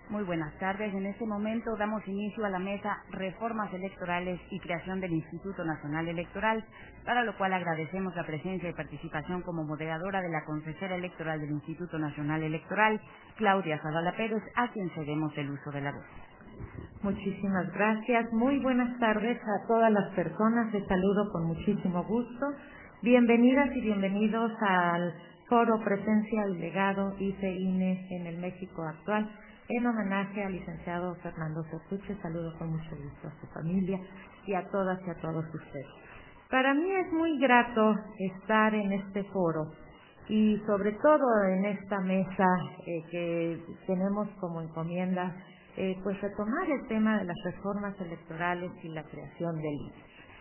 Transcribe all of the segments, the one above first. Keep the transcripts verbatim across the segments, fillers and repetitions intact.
Muy buenas tardes. En este momento damos inicio a la mesa Reformas Electorales y Creación del Instituto Nacional Electoral, para lo cual agradecemos la presencia y participación como moderadora de la consejera electoral del Instituto Nacional Electoral, Claudia Zavala Pérez, a quien cedemos el uso de la voz. Muchísimas gracias. Muy buenas tardes a todas las personas. Les saludo con muchísimo gusto. Bienvenidas y bienvenidos al Foro Presencia y Legado I C E I N E en el México actual, en homenaje al licenciado Fernando Sertuche. Saludo con mucho gusto a su familia y a todas y a todos ustedes. Para mí es muy grato estar en este foro y sobre todo en esta mesa eh, que tenemos como encomienda eh, pues retomar el tema de las reformas electorales y la creación del I N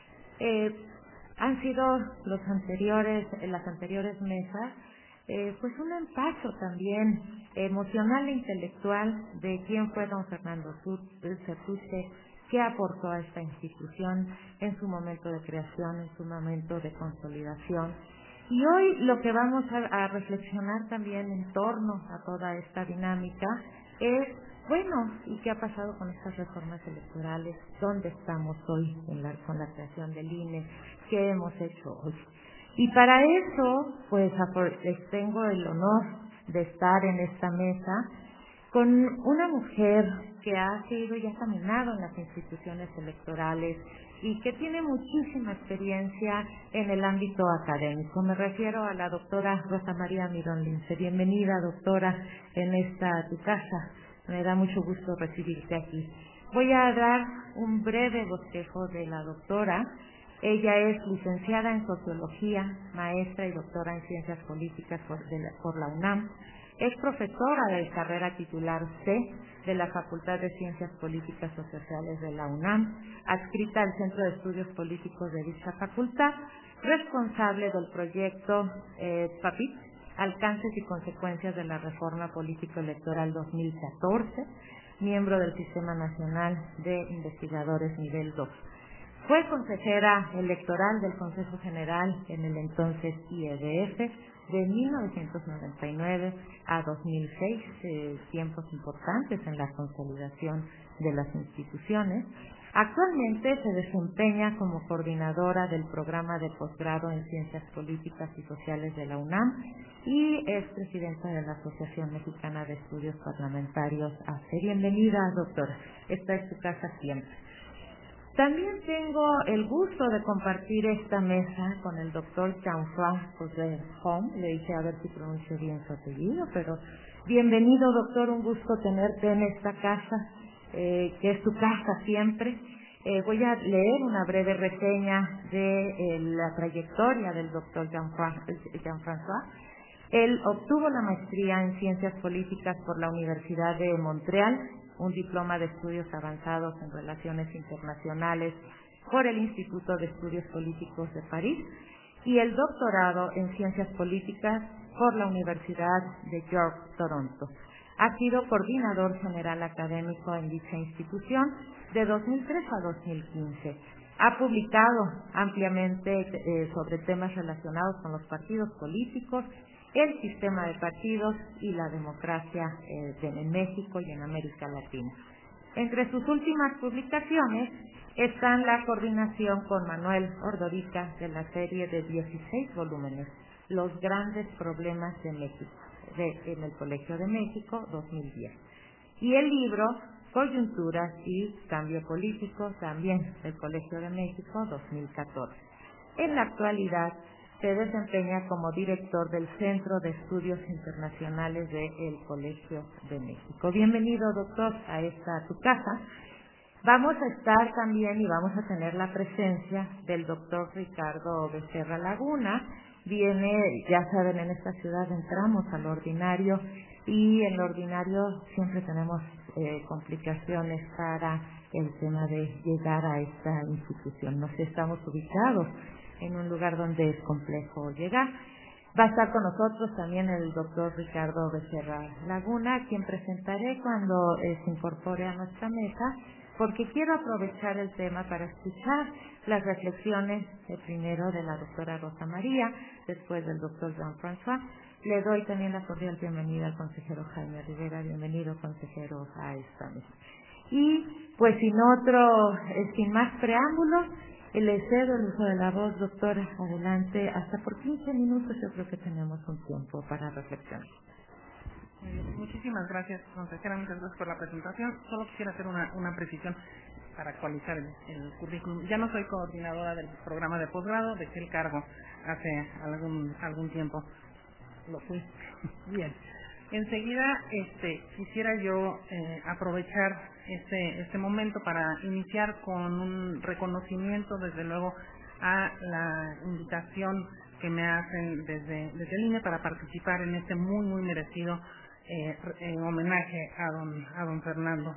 E. Eh, han sido los anteriores, las anteriores mesas Eh, pues un empacho también emocional e intelectual de quién fue don Fernando Sertuche, qué aportó a esta institución en su momento de creación, en su momento de consolidación. Y hoy lo que vamos a, a reflexionar también en torno a toda esta dinámica es, bueno, ¿y qué ha pasado con estas reformas electorales? ¿Dónde estamos hoy en la, con la creación del I N E? ¿Qué hemos hecho hoy? Y para eso, pues, les tengo el honor de estar en esta mesa con una mujer que ha sido y ha caminado en las instituciones electorales y que tiene muchísima experiencia en el ámbito académico. Me refiero a la doctora Rosa María Mirón Lince. Bienvenida, doctora, en esta tu casa. Me da mucho gusto recibirte aquí. Voy a dar un breve bosquejo de la doctora. Ella es licenciada en Sociología, maestra y doctora en Ciencias Políticas por, de la, por la UNAM. Es profesora de carrera titular C de la Facultad de Ciencias Políticas y Sociales de la UNAM, adscrita al Centro de Estudios Políticos de dicha facultad, responsable del proyecto eh, PAPIT, Alcances y Consecuencias de la Reforma Político-Electoral dos mil catorce, miembro del Sistema Nacional de Investigadores Nivel dos. Fue consejera electoral del Consejo General en el entonces I E D F de mil novecientos noventa y nueve a dos mil seis, eh, tiempos importantes en la consolidación de las instituciones. Actualmente se desempeña como coordinadora del programa de posgrado en Ciencias Políticas y Sociales de la UNAM y es presidenta de la Asociación Mexicana de Estudios Parlamentarios A C E. Bienvenida, doctora. Esta es su casa siempre. También tengo el gusto de compartir esta mesa con el doctor Jean-François Hom. Le dije a ver si pronuncio bien su apellido, pero bienvenido, doctor, un gusto tenerte en esta casa, eh, que es tu casa siempre. Eh, voy a leer una breve reseña de eh, la trayectoria del doctor Jean-François. Él obtuvo la maestría en Ciencias Políticas por la Universidad de Montreal, un diploma de estudios avanzados en relaciones internacionales por el Instituto de Estudios Políticos de París y el doctorado en Ciencias Políticas por la Universidad de York, Toronto. Ha sido coordinador general académico en dicha institución de dos mil tres a dos mil quince. Ha publicado ampliamente eh, sobre temas relacionados con los partidos políticos, el sistema de partidos y la democracia eh, en México y en América Latina. Entre sus últimas publicaciones están la coordinación con Manuel Ordorica de la serie de dieciséis volúmenes, Los grandes problemas de México, de, en el Colegio de México, dos mil diez. Y el libro Coyunturas y Cambio Político, también del Colegio de México, dos mil catorce. En la actualidad, se desempeña como director del Centro de Estudios Internacionales del Colegio de México. Bienvenido, doctor, a esta a tu casa. Vamos a estar también y vamos a tener la presencia del doctor Ricardo Becerra Laguna. Viene, ya saben, en esta ciudad entramos al ordinario y en el ordinario siempre tenemos eh, complicaciones para el tema de llegar a esta institución. Nos estamos ubicados en un lugar donde es complejo llegar. Va a estar con nosotros también el doctor Ricardo Becerra Laguna, a quien presentaré cuando eh, se incorpore a nuestra mesa, porque quiero aprovechar el tema para escuchar las reflexiones eh, primero de la doctora Rosa María, después del doctor Jean-François, Le doy también la cordial bienvenida al consejero Jaime Rivera. Bienvenido, consejero, a esta mesa. Y pues sin otro, eh, sin más preámbulos, le cedo el uso de la voz, doctora. Adelante, hasta por quince minutos yo creo que tenemos un tiempo para reflexionar. Muchísimas gracias, consejera, muchas gracias por la presentación. Solo quisiera hacer una, una precisión para actualizar el, el currículum. Ya no soy coordinadora del programa de posgrado, dejé el cargo hace algún algún tiempo. Lo fui. Bien. Enseguida este, quisiera yo eh, aprovechar este, este momento para iniciar con un reconocimiento, desde luego, a la invitación que me hacen desde, desde el I N E para participar en este muy, muy merecido eh, eh, homenaje a don, a don Fernando.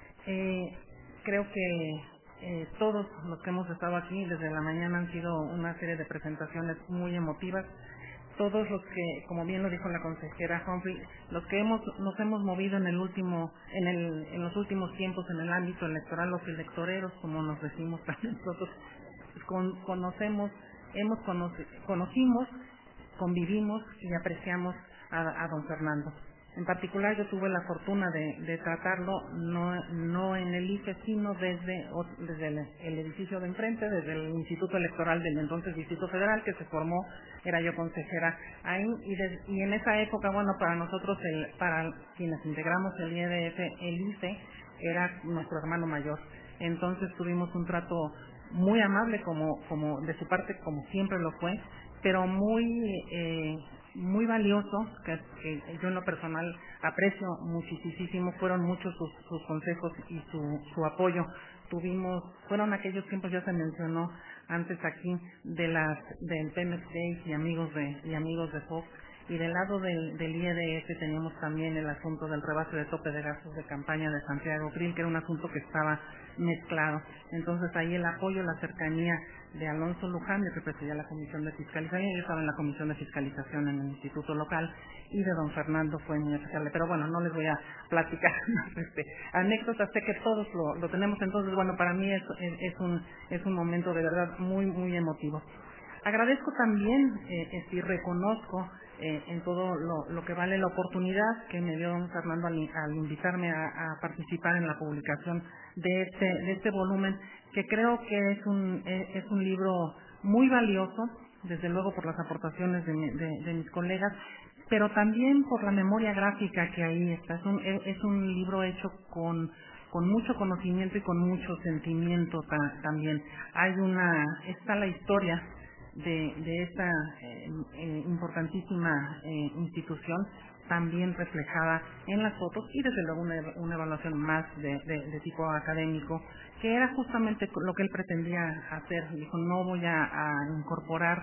Eh, creo que eh, todos los que hemos estado aquí desde la mañana han sido una serie de presentaciones muy emotivas. Todos los que, como bien lo dijo la consejera Humphrey, los que hemos nos hemos movido en el último, en el, en los últimos tiempos en el ámbito electoral, los electoreros, como nos decimos también nosotros, con, conocemos, hemos conoce, conocimos, convivimos y apreciamos a, a don Fernando. En particular, yo tuve la fortuna de, de tratarlo no, no en el I F E, sino desde, desde el, el edificio de enfrente, desde el Instituto Electoral del entonces Distrito Federal, que se formó, era yo consejera ahí, y, de, y en esa época, bueno, para nosotros, el, para quienes integramos el I E D F, el I F E era nuestro hermano mayor. Entonces tuvimos un trato muy amable, como, como de su parte, como siempre lo fue, pero muy eh, muy valioso, que, que yo en lo personal aprecio muchísimo, fueron muchos sus, sus consejos y su, su apoyo. Tuvimos, fueron aquellos tiempos, ya se mencionó antes aquí, de las del Pemex Days y amigos de y amigos de Fox, y del lado del, del I E D F teníamos también el asunto del rebase de tope de gastos de campaña de Santiago Krill, que era un asunto que estaba mezclado. Entonces ahí el apoyo, la cercanía de Alonso Luján, que presidía la Comisión de Fiscalización, yo estaba en la Comisión de Fiscalización en el Instituto Local, y de don Fernando fue muy especial. Pero bueno, no les voy a platicar este, anécdotas, sé que todos lo, lo tenemos. Entonces bueno, para mí es, es, es, un, es un momento de verdad muy, muy emotivo. Agradezco también eh, y reconozco eh, en todo lo, lo que vale la oportunidad que me dio don Fernando al, al invitarme a, a participar en la publicación de este, de este volumen, que creo que es un, es un libro muy valioso, desde luego por las aportaciones de, mi, de, de mis colegas, pero también por la memoria gráfica que ahí está. Es un, es un libro hecho con con mucho conocimiento y con mucho sentimiento ta, también. Hay una, está la historia de, de esta eh, eh, importantísima eh, institución, también reflejada en las fotos, y desde luego una, una evaluación más de, de, de tipo académico, que era justamente lo que él pretendía hacer. Dijo, no voy a, a incorporar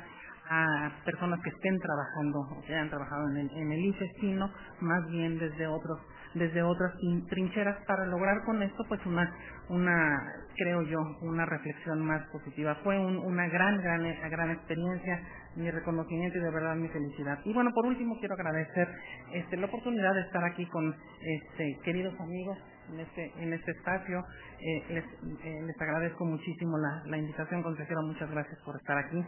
a personas que estén trabajando o que hayan trabajado en el, en el I F E, sino más bien desde otros desde otras trincheras, para lograr con esto pues una una creo yo una reflexión más positiva. Fue un, una gran gran gran experiencia, mi reconocimiento y de verdad mi felicidad. Y bueno, por último quiero agradecer este la oportunidad de estar aquí con este queridos amigos en este en este espacio. eh, les, eh, les agradezco muchísimo la, la invitación, consejero, muchas gracias por estar aquí.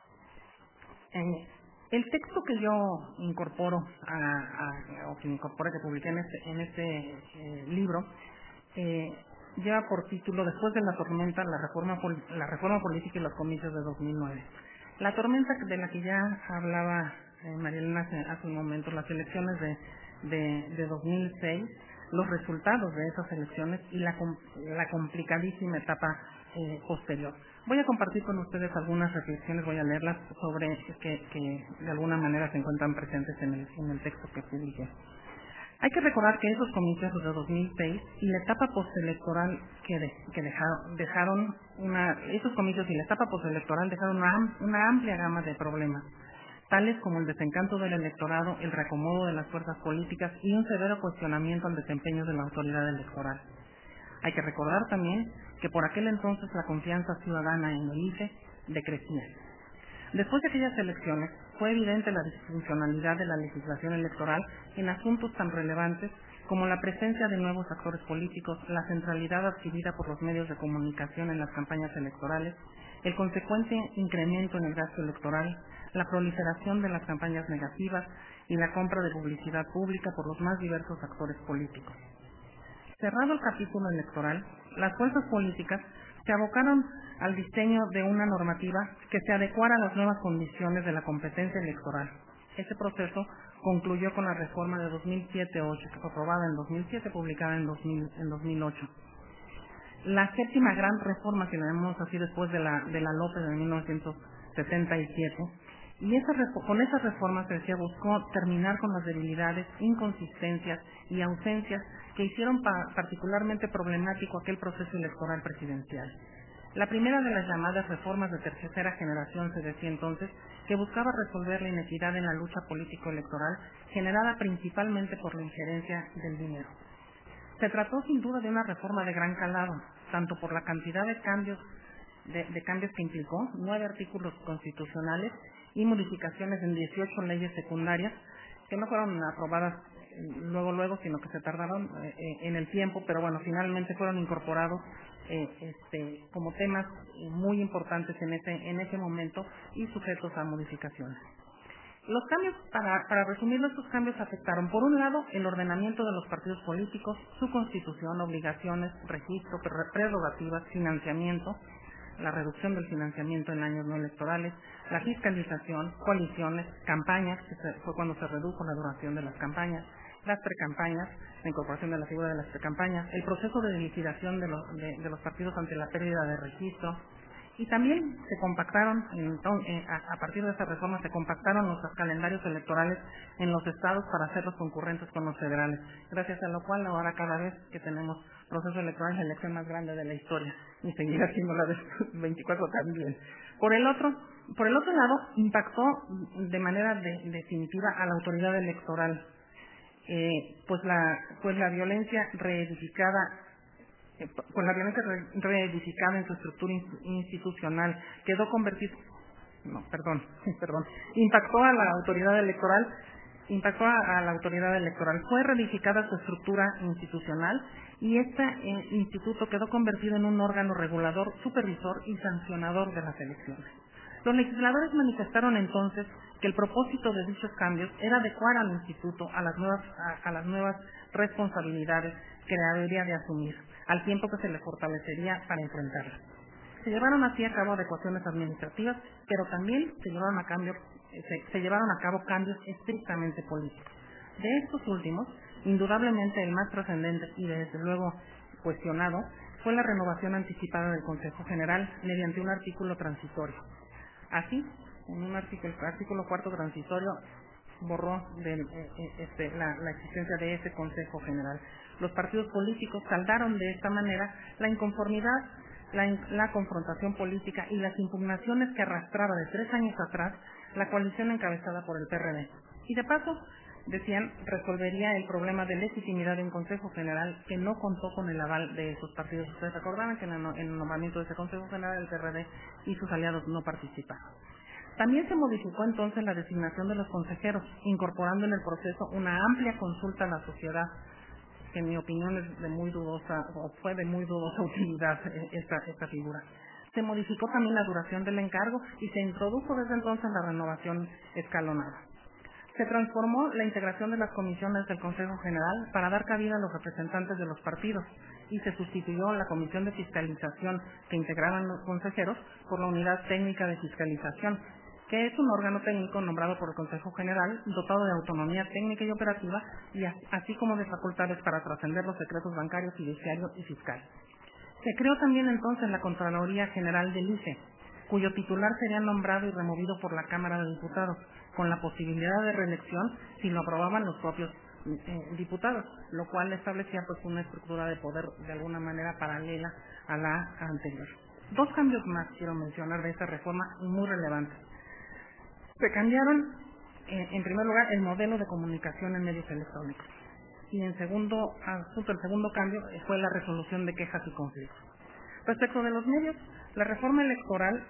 Eh, el texto que yo incorporo a, a, o que incorporé, que publiqué en este, en este eh, libro, eh, lleva por título Después de la tormenta, la reforma la reforma política y los comicios de dos mil nueve. La tormenta de la que ya hablaba eh, María Elena hace, hace un momento, las elecciones de, de, de dos mil seis, los resultados de esas elecciones y la, la complicadísima etapa eh, posterior. Voy a compartir con ustedes algunas reflexiones, voy a leerlas sobre que, que de alguna manera se encuentran presentes en el, en el texto que publiqué. Hay que recordar que esos comicios de dos mil seis y la etapa postelectoral que, de, que dejaron, dejaron una, esos comicios y la etapa postelectoral dejaron una, una amplia gama de problemas, tales como el desencanto del electorado, el reacomodo de las fuerzas políticas y un severo cuestionamiento al desempeño de la autoridad electoral. Hay que recordar también que por aquel entonces la confianza ciudadana en el I F E decrecía. Después de aquellas elecciones, fue evidente la disfuncionalidad de la legislación electoral en asuntos tan relevantes como la presencia de nuevos actores políticos, la centralidad adquirida por los medios de comunicación en las campañas electorales, el consecuente incremento en el gasto electoral, la proliferación de las campañas negativas, y la compra de publicidad pública por los más diversos actores políticos. Cerrado el capítulo electoral, las fuerzas políticas se abocaron al diseño de una normativa que se adecuara a las nuevas condiciones de la competencia electoral. Ese proceso concluyó con la reforma de dos mil siete ocho, que fue aprobada en dos mil siete, publicada en, dos mil, en dos mil ocho. La séptima gran reforma, que la llamamos así después de la, de la López de mil novecientos setenta y siete, y esa, con esas reformas, se decía, buscó terminar con las debilidades, inconsistencias y ausencias que hicieron pa particularmente problemático aquel proceso electoral presidencial. La primera de las llamadas reformas de tercera generación, se decía entonces, que buscaba resolver la inequidad en la lucha político-electoral generada principalmente por la injerencia del dinero. Se trató sin duda de una reforma de gran calado, tanto por la cantidad de cambios, de, de cambios que implicó, nueve artículos constitucionales y modificaciones en dieciocho leyes secundarias, que no fueron aprobadas luego, luego, sino que se tardaron eh, en el tiempo, pero bueno, finalmente fueron incorporados eh, este, como temas muy importantes en ese, en ese momento y sujetos a modificaciones. Los cambios, para, para resumirlo, estos cambios afectaron, por un lado, el ordenamiento de los partidos políticos, su constitución, obligaciones, registro, prerrogativas, financiamiento, la reducción del financiamiento en años no electorales, la fiscalización, coaliciones, campañas, que se, fue cuando se redujo la duración de las campañas, las precampañas, la incorporación de la figura de las precampañas, el proceso de liquidación de, lo, de, de los partidos ante la pérdida de registro, y también se compactaron, entonces, a partir de esa reforma, se compactaron los calendarios electorales en los estados para hacerlos concurrentes con los federales, gracias a lo cual ahora cada vez que tenemos proceso electoral es la elección más grande de la historia y seguirá siendo la de veinticuatro también. Por el otro, por el otro lado, impactó de manera de, definitiva a la autoridad electoral, eh, pues la pues la violencia reedificada con la violencia reedificada en su estructura institucional, quedó convertido, no, perdón, perdón, impactó a la autoridad electoral, impactó a, a la autoridad electoral, fue reedificada su estructura institucional y este eh, instituto quedó convertido en un órgano regulador, supervisor y sancionador de las elecciones. Los legisladores manifestaron entonces que el propósito de dichos cambios era adecuar al instituto a las nuevas, a, a las nuevas responsabilidades que debería de asumir, al tiempo que se le fortalecería para enfrentarlas. Se llevaron así a cabo adecuaciones administrativas, pero también se llevaron a, cambio, se, se llevaron a cabo cambios estrictamente políticos. De estos últimos, indudablemente el más trascendente y desde luego cuestionado fue la renovación anticipada del Consejo General mediante un artículo transitorio. Así, en un artículo, el artículo cuarto transitorio borró de, eh, este, la, la existencia de ese Consejo General. Los partidos políticos saldaron de esta manera la inconformidad, la, la confrontación política y las impugnaciones que arrastraba de tres años atrás la coalición encabezada por el P R D. Y de paso, decían, resolvería el problema de legitimidad de un Consejo General que no contó con el aval de esos partidos. Ustedes recordaban que en el, en el nombramiento de ese Consejo General el P R D y sus aliados no participaron. También se modificó entonces la designación de los consejeros, incorporando en el proceso una amplia consulta a la sociedad, que en mi opinión es de muy dudosa, o fue de muy dudosa utilidad esta, esta figura. Se modificó también la duración del encargo y se introdujo desde entonces la renovación escalonada. Se transformó la integración de las comisiones del Consejo General para dar cabida a los representantes de los partidos y se sustituyó la comisión de fiscalización que integraban los consejeros por la unidad técnica de fiscalización, que es un órgano técnico nombrado por el Consejo General, dotado de autonomía técnica y operativa, y así como de facultades para trascender los secretos bancarios, fiduciarios y fiscales. Se creó también entonces la Contraloría General del I C E, cuyo titular sería nombrado y removido por la Cámara de Diputados, con la posibilidad de reelección si lo aprobaban los propios eh, diputados, lo cual establecía pues una estructura de poder de alguna manera paralela a la anterior. Dos cambios más quiero mencionar de esta reforma muy relevantes. Se cambiaron, eh, en primer lugar, el modelo de comunicación en medios electrónicos. Y en segundo asunto, el segundo cambio fue la resolución de quejas y conflictos. Respecto de los medios, la reforma electoral,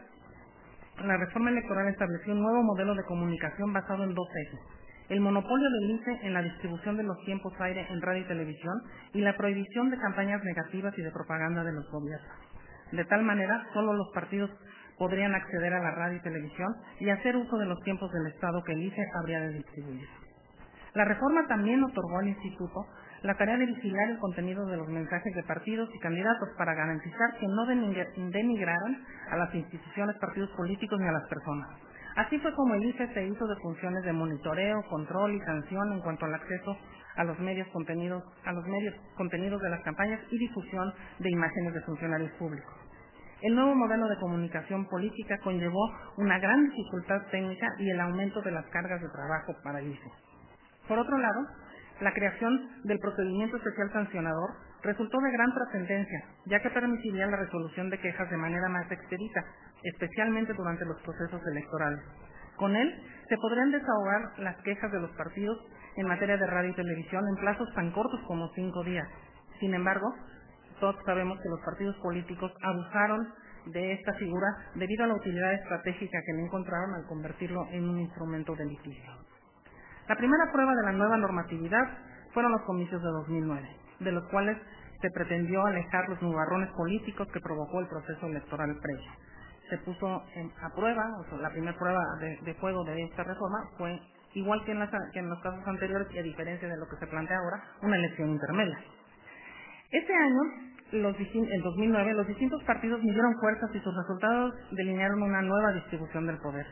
la reforma electoral estableció un nuevo modelo de comunicación basado en dos ejes: el monopolio del I C E en la distribución de los tiempos aire en radio y televisión y la prohibición de campañas negativas y de propaganda de los gobiernos. De tal manera, solo los partidos podrían acceder a la radio y televisión y hacer uso de los tiempos del Estado que el I C E habría de distribuir. La reforma también otorgó al instituto la tarea de vigilar el contenido de los mensajes de partidos y candidatos para garantizar que no denigraran a las instituciones, partidos políticos ni a las personas. Así fue como el I F E se hizo de funciones de monitoreo, control y sanción en cuanto al acceso a los medios contenidos, a los medios contenidos de las campañas y difusión de imágenes de funcionarios públicos. El nuevo modelo de comunicación política conllevó una gran dificultad técnica y el aumento de las cargas de trabajo para el I F E. Por otro lado, la creación del procedimiento especial sancionador resultó de gran trascendencia, ya que permitiría la resolución de quejas de manera más expedita, especialmente durante los procesos electorales. Con él, se podrían desahogar las quejas de los partidos en materia de radio y televisión en plazos tan cortos como cinco días. Sin embargo, todos sabemos que los partidos políticos abusaron de esta figura debido a la utilidad estratégica que le encontraron al convertirlo en un instrumento de litigio. La primera prueba de la nueva normatividad fueron los comicios de dos mil nueve, de los cuales se pretendió alejar los nubarrones políticos que provocó el proceso electoral previo. Se puso en, a prueba, o sea, la primera prueba de, de fuego de esta reforma fue, igual que en, las, que en los casos anteriores y a diferencia de lo que se plantea ahora, una elección intermedia. Este año, los, en dos mil nueve, los distintos partidos midieron fuerzas y sus resultados delinearon una nueva distribución del poder.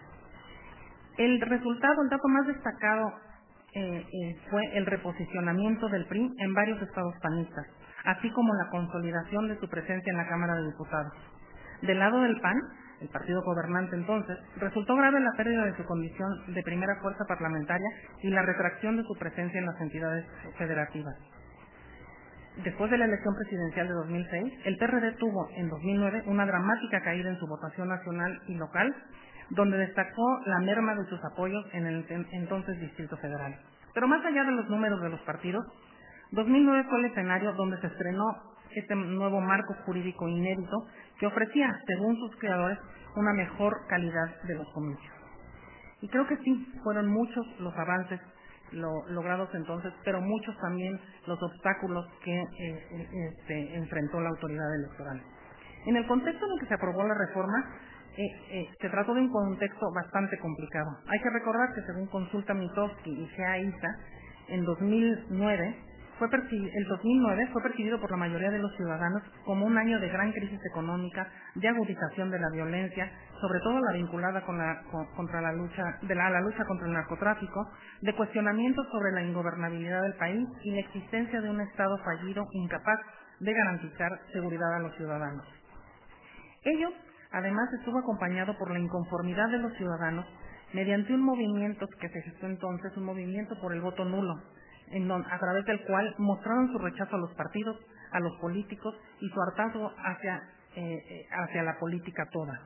El resultado, el dato más destacado eh, eh, fue el reposicionamiento del P R I en varios estados panistas, así como la consolidación de su presencia en la Cámara de Diputados. Del lado del P A N, el partido gobernante entonces, resultó grave la pérdida de su condición de primera fuerza parlamentaria y la retracción de su presencia en las entidades federativas. Después de la elección presidencial de dos mil seis, el P R D tuvo en dos mil nueve una dramática caída en su votación nacional y local, donde destacó la merma de sus apoyos en el entonces Distrito Federal. Pero más allá de los números de los partidos, dos mil nueve fue el escenario donde se estrenó este nuevo marco jurídico inédito que ofrecía, según sus creadores, una mejor calidad de los comicios. Y creo que sí, fueron muchos los avances lo, logrados entonces, pero muchos también los obstáculos que eh, este, enfrentó la autoridad electoral. En el contexto en el que se aprobó la reforma, Eh, eh, se trató de un contexto bastante complicado. Hay que recordar que según Consulta Mitofsky y G A I S A, en dos mil nueve, fue el dos mil nueve fue percibido por la mayoría de los ciudadanos como un año de gran crisis económica, de agudización de la violencia, sobre todo la vinculada con la, con, contra la lucha, de la, la lucha contra el narcotráfico, de cuestionamientos sobre la ingobernabilidad del país y la existencia de un Estado fallido incapaz de garantizar seguridad a los ciudadanos. Ello además estuvo acompañado por la inconformidad de los ciudadanos mediante un movimiento que se gestó entonces, un movimiento por el voto nulo, en don, a través del cual mostraron su rechazo a los partidos, a los políticos y su hartazgo hacia, eh, hacia la política toda.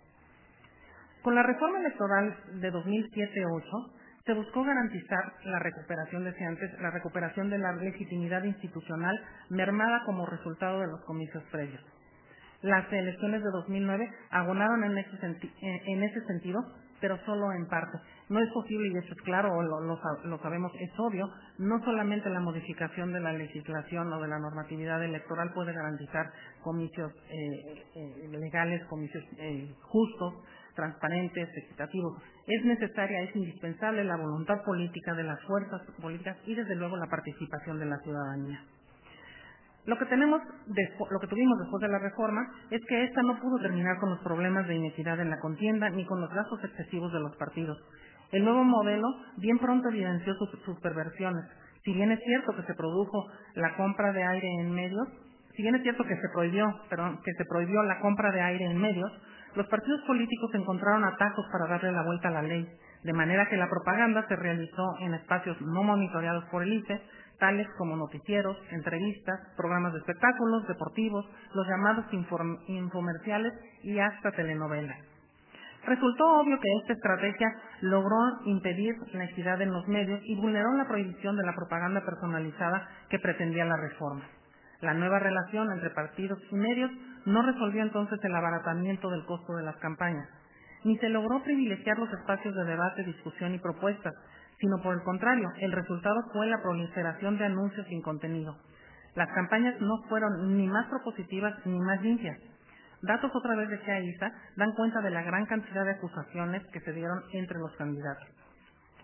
Con la reforma electoral de dos mil siete ocho se buscó garantizar la recuperación, decía antes, la recuperación de la legitimidad institucional mermada como resultado de los comicios previos. Las elecciones de dos mil nueve abonaron en ese, senti en ese sentido, pero solo en parte. No es posible, y eso es claro, o lo, lo, lo sabemos, es obvio, no solamente la modificación de la legislación o de la normatividad electoral puede garantizar comicios eh, eh, legales, comicios eh, justos, transparentes, equitativos. Es necesaria, es indispensable la voluntad política de las fuerzas políticas y desde luego la participación de la ciudadanía. Lo que tenemos, lo que tuvimos después de la reforma es que esta no pudo terminar con los problemas de inequidad en la contienda ni con los gastos excesivos de los partidos. El nuevo modelo bien pronto evidenció sus, sus perversiones. Si bien es cierto que se produjo la compra de aire en medios, si bien es cierto que se prohibió, perdón, que se prohibió la compra de aire en medios, los partidos políticos encontraron atajos para darle la vuelta a la ley, de manera que la propaganda se realizó en espacios no monitoreados por el I C E, tales como noticieros, entrevistas, programas de espectáculos, deportivos, los llamados infomerciales y hasta telenovelas. Resultó obvio que esta estrategia logró impedir la equidad en los medios y vulneró la prohibición de la propaganda personalizada que pretendía la reforma. La nueva relación entre partidos y medios no resolvió entonces el abaratamiento del costo de las campañas, ni se logró privilegiar los espacios de debate, discusión y propuestas, sino por el contrario, el resultado fue la proliferación de anuncios sin contenido. Las campañas no fueron ni más propositivas ni más limpias. Datos otra vez de G A I S A dan cuenta de la gran cantidad de acusaciones que se dieron entre los candidatos.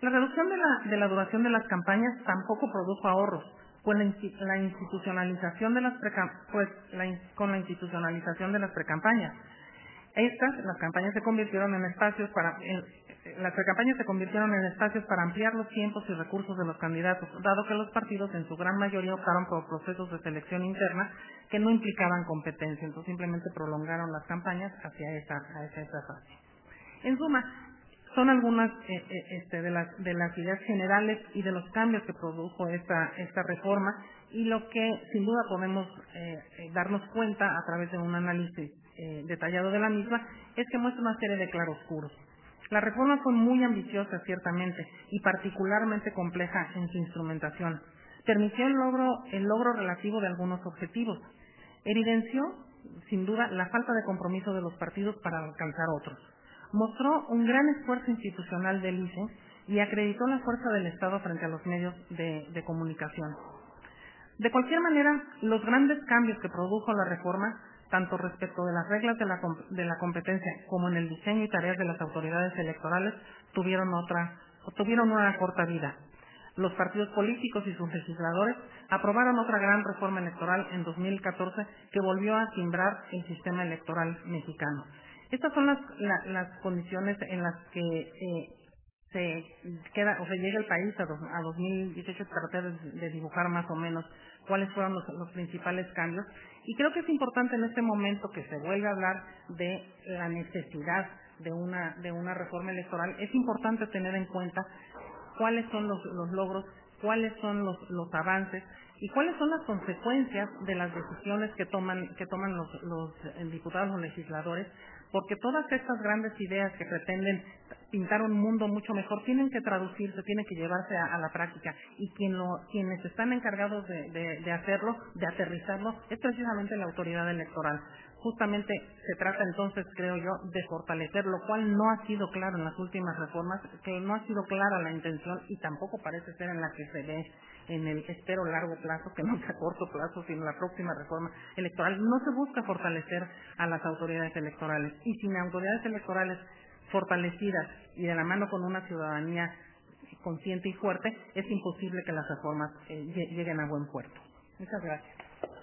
La reducción de la, de la duración de las campañas tampoco produjo ahorros, pues la, la institucionalización de las pues la, con la institucionalización de las precampañas. Estas, las campañas se convirtieron en espacios para en, las precampañas se convirtieron en espacios para ampliar los tiempos y recursos de los candidatos, dado que los partidos en su gran mayoría optaron por procesos de selección interna que no implicaban competencia, entonces simplemente prolongaron las campañas hacia esa, hacia esa fase. En suma, son algunas eh, eh, este, de, las, de las ideas generales y de los cambios que produjo esta, esta reforma, y lo que sin duda podemos eh, eh, darnos cuenta a través de un análisis eh, detallado de la misma es que muestra una serie de claroscuros. La reforma fue muy ambiciosa, ciertamente, y particularmente compleja en su instrumentación. Permitió el logro, el logro relativo de algunos objetivos. Evidenció, sin duda, la falta de compromiso de los partidos para alcanzar otros. Mostró un gran esfuerzo institucional del I C E y acreditó la fuerza del Estado frente a los medios de, de comunicación. De cualquier manera, los grandes cambios que produjo la reforma, tanto respecto de las reglas de la, de la competencia como en el diseño y tareas de las autoridades electorales, tuvieron, otra, tuvieron una corta vida. Los partidos políticos y sus legisladores aprobaron otra gran reforma electoral en dos mil catorce que volvió a cimbrar el sistema electoral mexicano. Estas son las, la, las condiciones en las que eh, se queda o se llega el país a, dos, a dos mil dieciocho. Traté de, de dibujar más o menos cuáles fueron los, los principales cambios, y creo que es importante en este momento que se vuelva a hablar de la necesidad de una de una reforma electoral. Es importante tener en cuenta cuáles son los, los logros, cuáles son los, los avances y cuáles son las consecuencias de las decisiones que toman que toman los, los diputados o legisladores, porque todas estas grandes ideas que pretenden pintar un mundo mucho mejor tienen que traducirse, tienen que llevarse a, a la práctica, y quien lo, quienes están encargados de, de, de hacerlo, de aterrizarlo, es precisamente la autoridad electoral. Justamente se trata entonces, creo yo, de fortalecer, lo cual no ha sido claro en las últimas reformas, que no ha sido clara la intención y tampoco parece ser en la que se ve en el, espero, largo plazo, que no sea corto plazo, sino la próxima reforma electoral. No se busca fortalecer a las autoridades electorales, y sin autoridades electorales fortalecidas y de la mano con una ciudadanía consciente y fuerte, es imposible que las reformas eh, lleguen a buen puerto. Muchas gracias.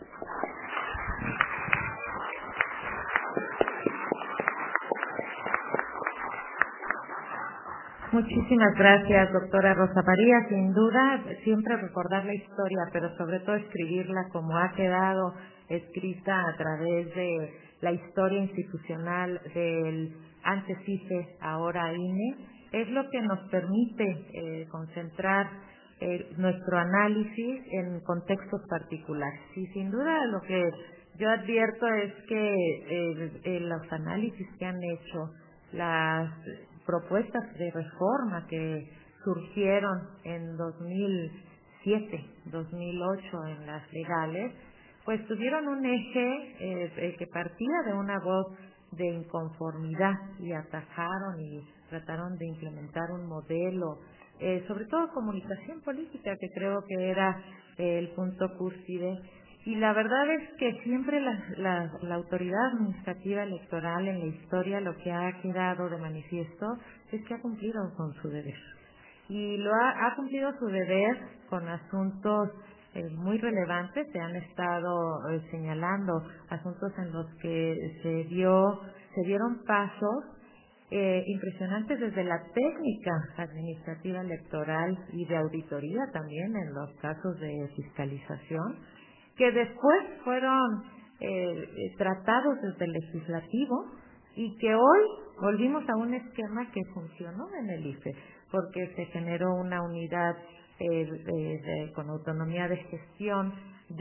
Muchísimas gracias, doctora Rosa María. Sin duda, siempre recordar la historia, pero sobre todo escribirla como ha quedado escrita a través de la historia institucional del antes I C E, ahora I N E, es lo que nos permite eh, concentrar eh, nuestro análisis en contextos particulares. Y sin duda lo que yo advierto es que eh, eh, los análisis que han hecho, las propuestas de reforma que surgieron en dos mil siete, dos mil ocho en las legales, pues tuvieron un eje eh, que partía de una voz de inconformidad y atajaron y trataron de implementar un modelo, eh, sobre todo comunicación política, que creo que era eh, el punto cúspide. Y la verdad es que siempre la, la, la autoridad administrativa electoral en la historia lo que ha quedado de manifiesto es que ha cumplido con su deber. Y lo ha, ha cumplido su deber con asuntos eh, muy relevantes. Se han estado eh, señalando asuntos en los que se dio, se dieron pasos eh, impresionantes desde la técnica administrativa electoral y de auditoría también en los casos de fiscalización, que después fueron eh, tratados desde el legislativo y que hoy volvimos a un esquema que funcionó en el I F E, porque se generó una unidad eh, de, de, con autonomía de gestión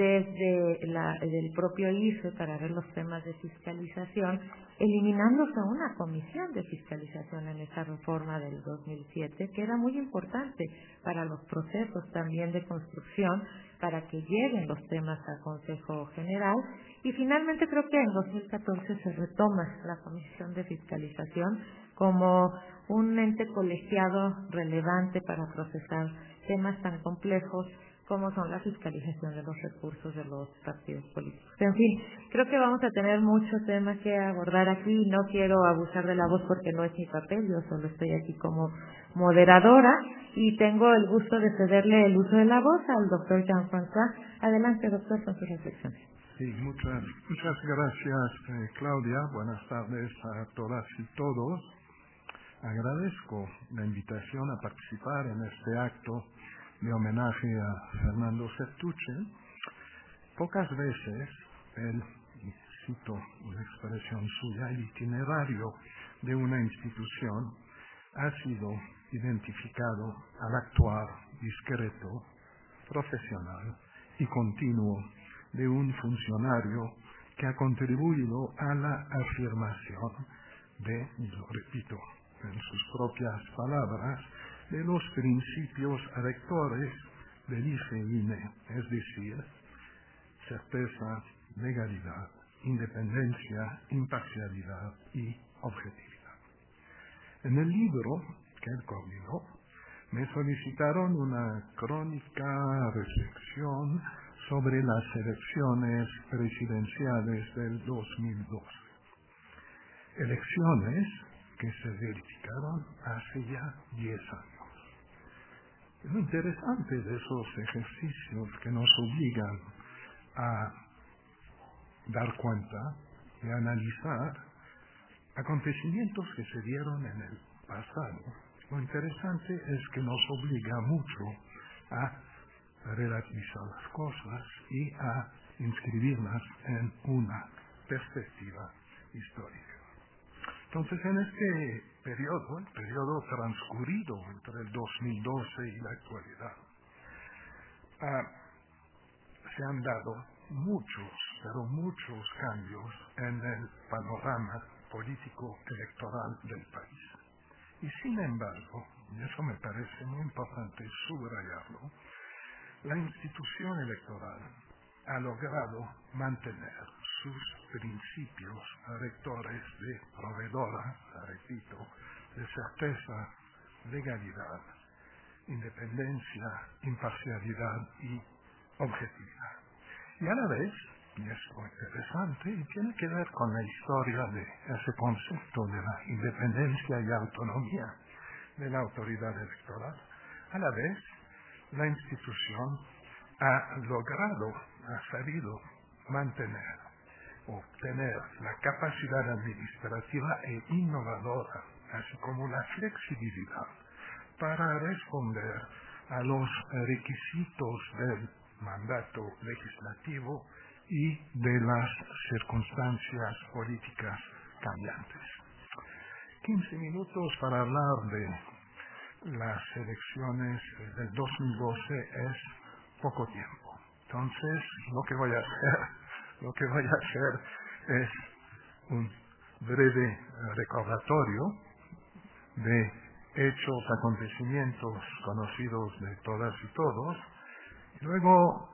desde la, el propio I F E para ver los temas de fiscalización, eliminándose una comisión de fiscalización en esa reforma del dos mil siete, que era muy importante para los procesos también de construcción, para que lleguen los temas al Consejo General. Y finalmente creo que en dos mil catorce se retoma la Comisión de Fiscalización como un ente colegiado relevante para procesar temas tan complejos como son la fiscalización de los recursos de los partidos políticos. En fin, creo que vamos a tener mucho tema que abordar aquí. No quiero abusar de la voz porque no es mi papel, yo solo estoy aquí como moderadora y tengo el gusto de cederle el uso de la voz al doctor Jean-François. Adelante, doctor, con sus reflexiones. Sí, muchas, muchas gracias, eh, Claudia. Buenas tardes a todas y todos. Agradezco la invitación a participar en este acto de homenaje a Fernando Sertuche. Pocas veces el, y cito una expresión suya, el itinerario de una institución ha sido identificado al actuar discreto, profesional y continuo de un funcionario que ha contribuido a la afirmación de, y lo repito en sus propias palabras, de los principios rectores del I F E I N E, es decir, certeza, legalidad, independencia, imparcialidad y objetividad. En el libro que él coordinó, me solicitaron una crónica reflexión sobre las elecciones presidenciales del dos mil doce. Elecciones que se verificaron hace ya diez años. Lo interesante de esos ejercicios que nos obligan a dar cuenta y analizar acontecimientos que se dieron en el pasado. Lo interesante es que nos obliga mucho a relativizar las cosas y a inscribirlas en una perspectiva histórica. Entonces, en este periodo, el periodo transcurrido entre el dos mil doce y la actualidad, ah, se han dado muchos, pero muchos cambios en el panorama político electoral del país. Y sin embargo, y eso me parece muy importante subrayarlo, la institución electoral ha logrado mantener sus principios rectores de proveedora, repito, de certeza, legalidad, independencia, imparcialidad y objetividad. Y a la vez, y es muy interesante, y tiene que ver con la historia de ese concepto de la independencia y autonomía de la autoridad electoral, a la vez la institución ha logrado, ha sabido mantener o tener la capacidad administrativa e innovadora, así como la flexibilidad para responder a los requisitos del mandato legislativo y de las circunstancias políticas cambiantes. quince minutos para hablar de las elecciones del dos mil doce es poco tiempo. Entonces, lo que voy a hacer, lo que voy a hacer es un breve recordatorio de hechos, acontecimientos conocidos de todas y todos, y luego,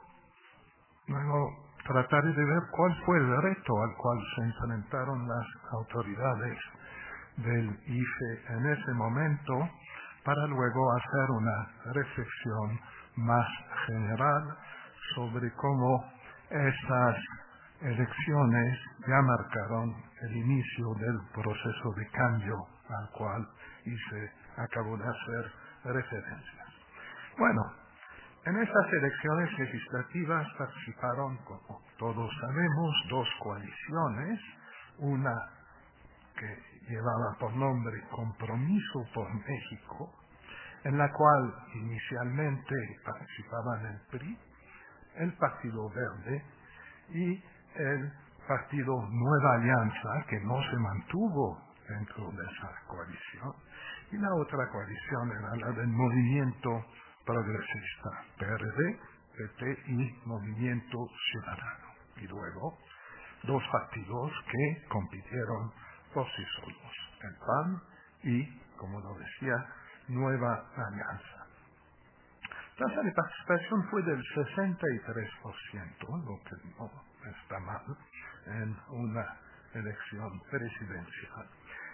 luego trataré de ver cuál fue el reto al cual se enfrentaron las autoridades del I F E en ese momento, para luego hacer una reflexión más general sobre cómo estas elecciones ya marcaron el inicio del proceso de cambio al cual hice, acabo de hacer referencias. Bueno, en estas elecciones legislativas participaron, como todos sabemos, dos coaliciones, una que llevaba por nombre Compromiso por México, en la cual inicialmente participaban el P R I, el Partido Verde y el Partido Nueva Alianza, que no se mantuvo dentro de esa coalición, y la otra coalición era la del Movimiento Progresista, P R D, P T y Movimiento Ciudadano. Y luego, dos partidos que compitieron por sí solos, el P A N y, como lo decía, Nueva Alianza. La tasa de participación fue del sesenta y tres por ciento, lo que no está mal en una elección presidencial.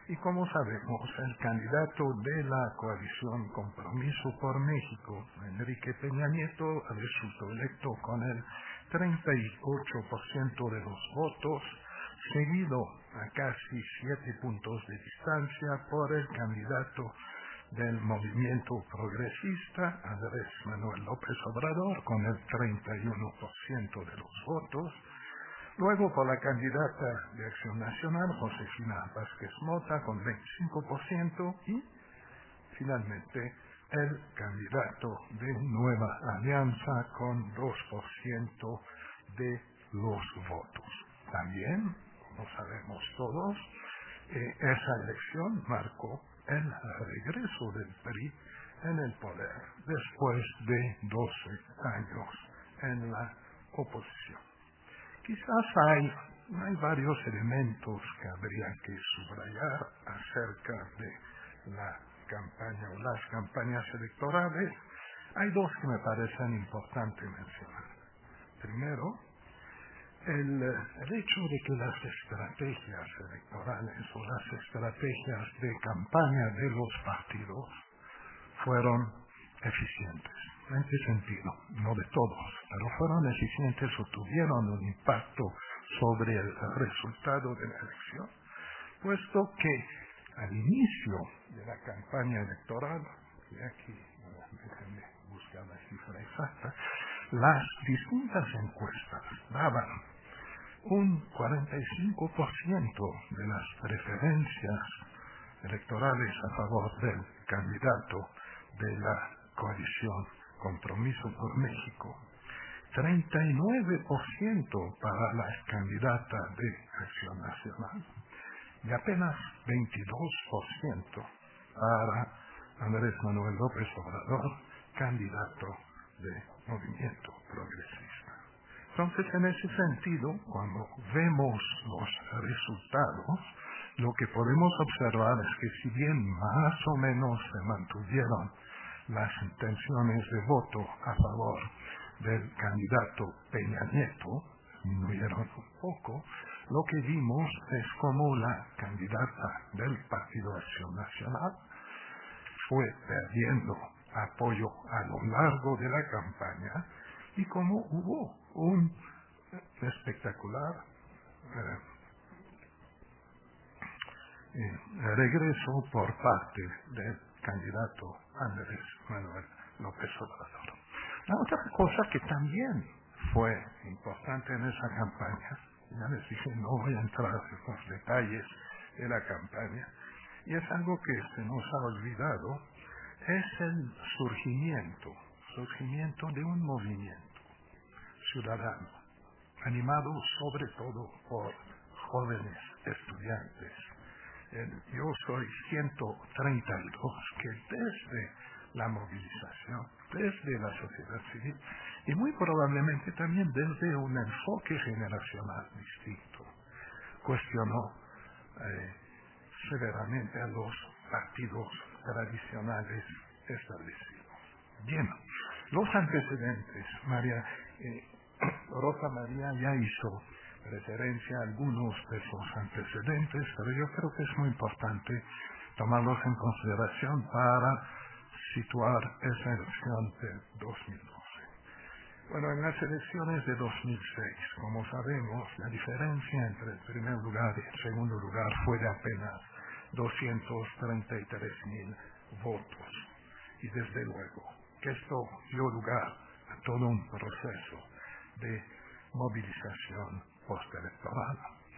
Y como sabemos, el candidato de la coalición Compromiso por México, Enrique Peña Nieto, resultó electo con el treinta y ocho por ciento de los votos, seguido a casi siete puntos de distancia por el candidato del Movimiento Progresista, Andrés Manuel López Obrador, con el treinta y uno por ciento de los votos. Luego por la candidata de Acción Nacional, Josefina Vázquez Mota, con veinticinco por ciento. Y finalmente el candidato de Nueva Alianza, con dos por ciento de los votos. También, como sabemos todos, eh, esa elección marcó el regreso del P R I en el poder después de doce años en la oposición. Quizás hay, hay varios elementos que habría que subrayar acerca de la campaña o las campañas electorales. Hay dos que me parecen importantes mencionar. Primero, el, el hecho de que las estrategias electorales o las estrategias de campaña de los partidos fueron eficientes. ¿En qué sentido? No de todos, pero fueron eficientes o tuvieron un impacto sobre el resultado de la elección, puesto que al inicio de la campaña electoral, y aquí déjenme buscar la cifra exacta, las distintas encuestas daban un cuarenta y cinco por ciento de las preferencias electorales a favor del candidato de la coalición Compromiso por México, treinta y nueve por ciento para la candidata de Acción Nacional y apenas veintidós por ciento para Andrés Manuel López Obrador, candidato de Movimiento Progresista. Entonces, en ese sentido, cuando vemos los resultados, lo que podemos observar es que si bien más o menos se mantuvieron las intenciones de voto a favor del candidato Peña Nieto, disminuyeron un poco, lo que vimos es como la candidata del Partido Acción Nacional fue perdiendo apoyo a lo largo de la campaña y como hubo un espectacular eh, eh, regreso por parte del candidato Andrés Manuel López Obrador. La otra cosa que también fue importante en esa campaña, ya les dije, no voy a entrar en los detalles de la campaña, y es algo que se nos ha olvidado, es el surgimiento, surgimiento de un movimiento ciudadano, animado sobre todo por jóvenes estudiantes. El, yo soy ciento treinta y dos, que desde la movilización, desde la sociedad civil, y muy probablemente también desde un enfoque generacional distinto, cuestionó eh, severamente a los partidos tradicionales establecidos. Bien, los antecedentes, María, eh, Rosa María ya hizo referencia a algunos de esos antecedentes, pero yo creo que es muy importante tomarlos en consideración para situar esa elección de dos mil doce. Bueno, en las elecciones de dos mil seis, como sabemos, la diferencia entre el primer lugar y el segundo lugar fue de apenas doscientos treinta y tres mil votos. Y desde luego que esto dio lugar a todo un proceso de movilización postelectoral.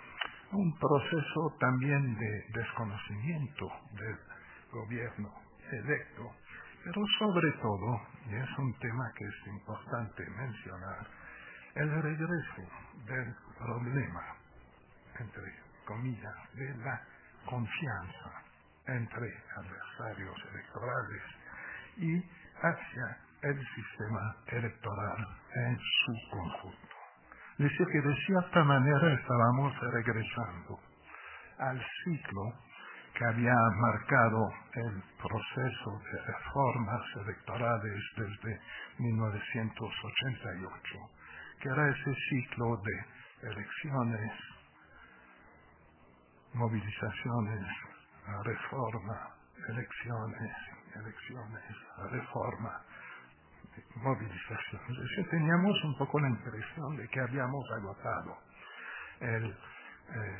Un proceso también de desconocimiento del gobierno electo, pero sobre todo, y es un tema que es importante mencionar, el regreso del problema, entre comillas, de la confianza entre adversarios electorales y hacia el sistema electoral en su conjunto. Es decir, que de cierta manera estábamos regresando al ciclo que había marcado el proceso de reformas electorales desde mil novecientos ochenta y ocho, que era ese ciclo de elecciones, movilizaciones, reforma, elecciones, elecciones, reforma, movilización. Es decir, teníamos un poco la impresión de que habíamos agotado el, eh,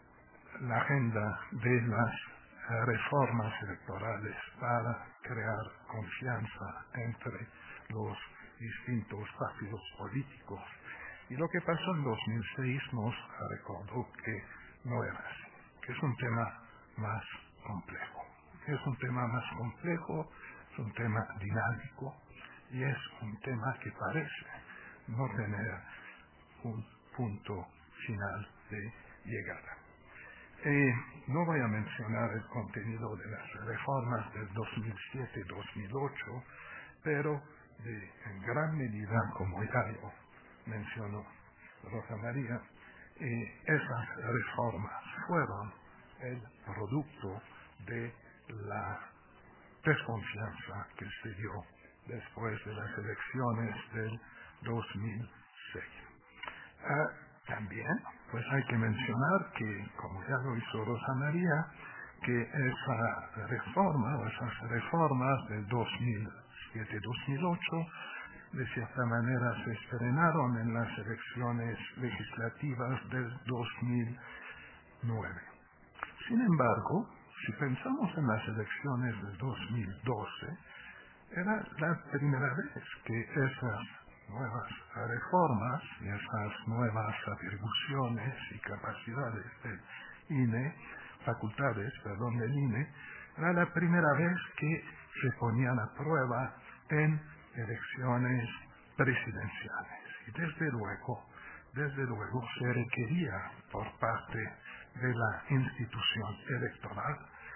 la agenda de las eh, reformas electorales para crear confianza entre los distintos partidos políticos. Y lo que pasó en dos mil seis nos recordó que no era así, que es un tema más complejo. Es un tema más complejo, es un tema dinámico y es un tema que parece no tener un punto final de llegada. Eh, no voy a mencionar el contenido de las reformas del dos mil siete dos mil ocho, pero de, en gran medida, como ya lo mencionó Rosa María, eh, esas reformas fueron el producto de la desconfianza que se dio después de las elecciones del dos mil seis. Ah, también, pues hay que mencionar que, como ya lo hizo Rosa María, que esa reforma, o esas reformas del dos mil siete dos mil ocho, de cierta manera se estrenaron en las elecciones legislativas del dos mil nueve. Sin embargo, si pensamos en las elecciones del dos mil doce, era la primera vez que esas nuevas reformas y esas nuevas atribuciones y capacidades del I N E, facultades, perdón, del I N E, era la primera vez que se ponían a prueba en elecciones presidenciales. Y desde luego, desde luego se requería por parte de la institución electoral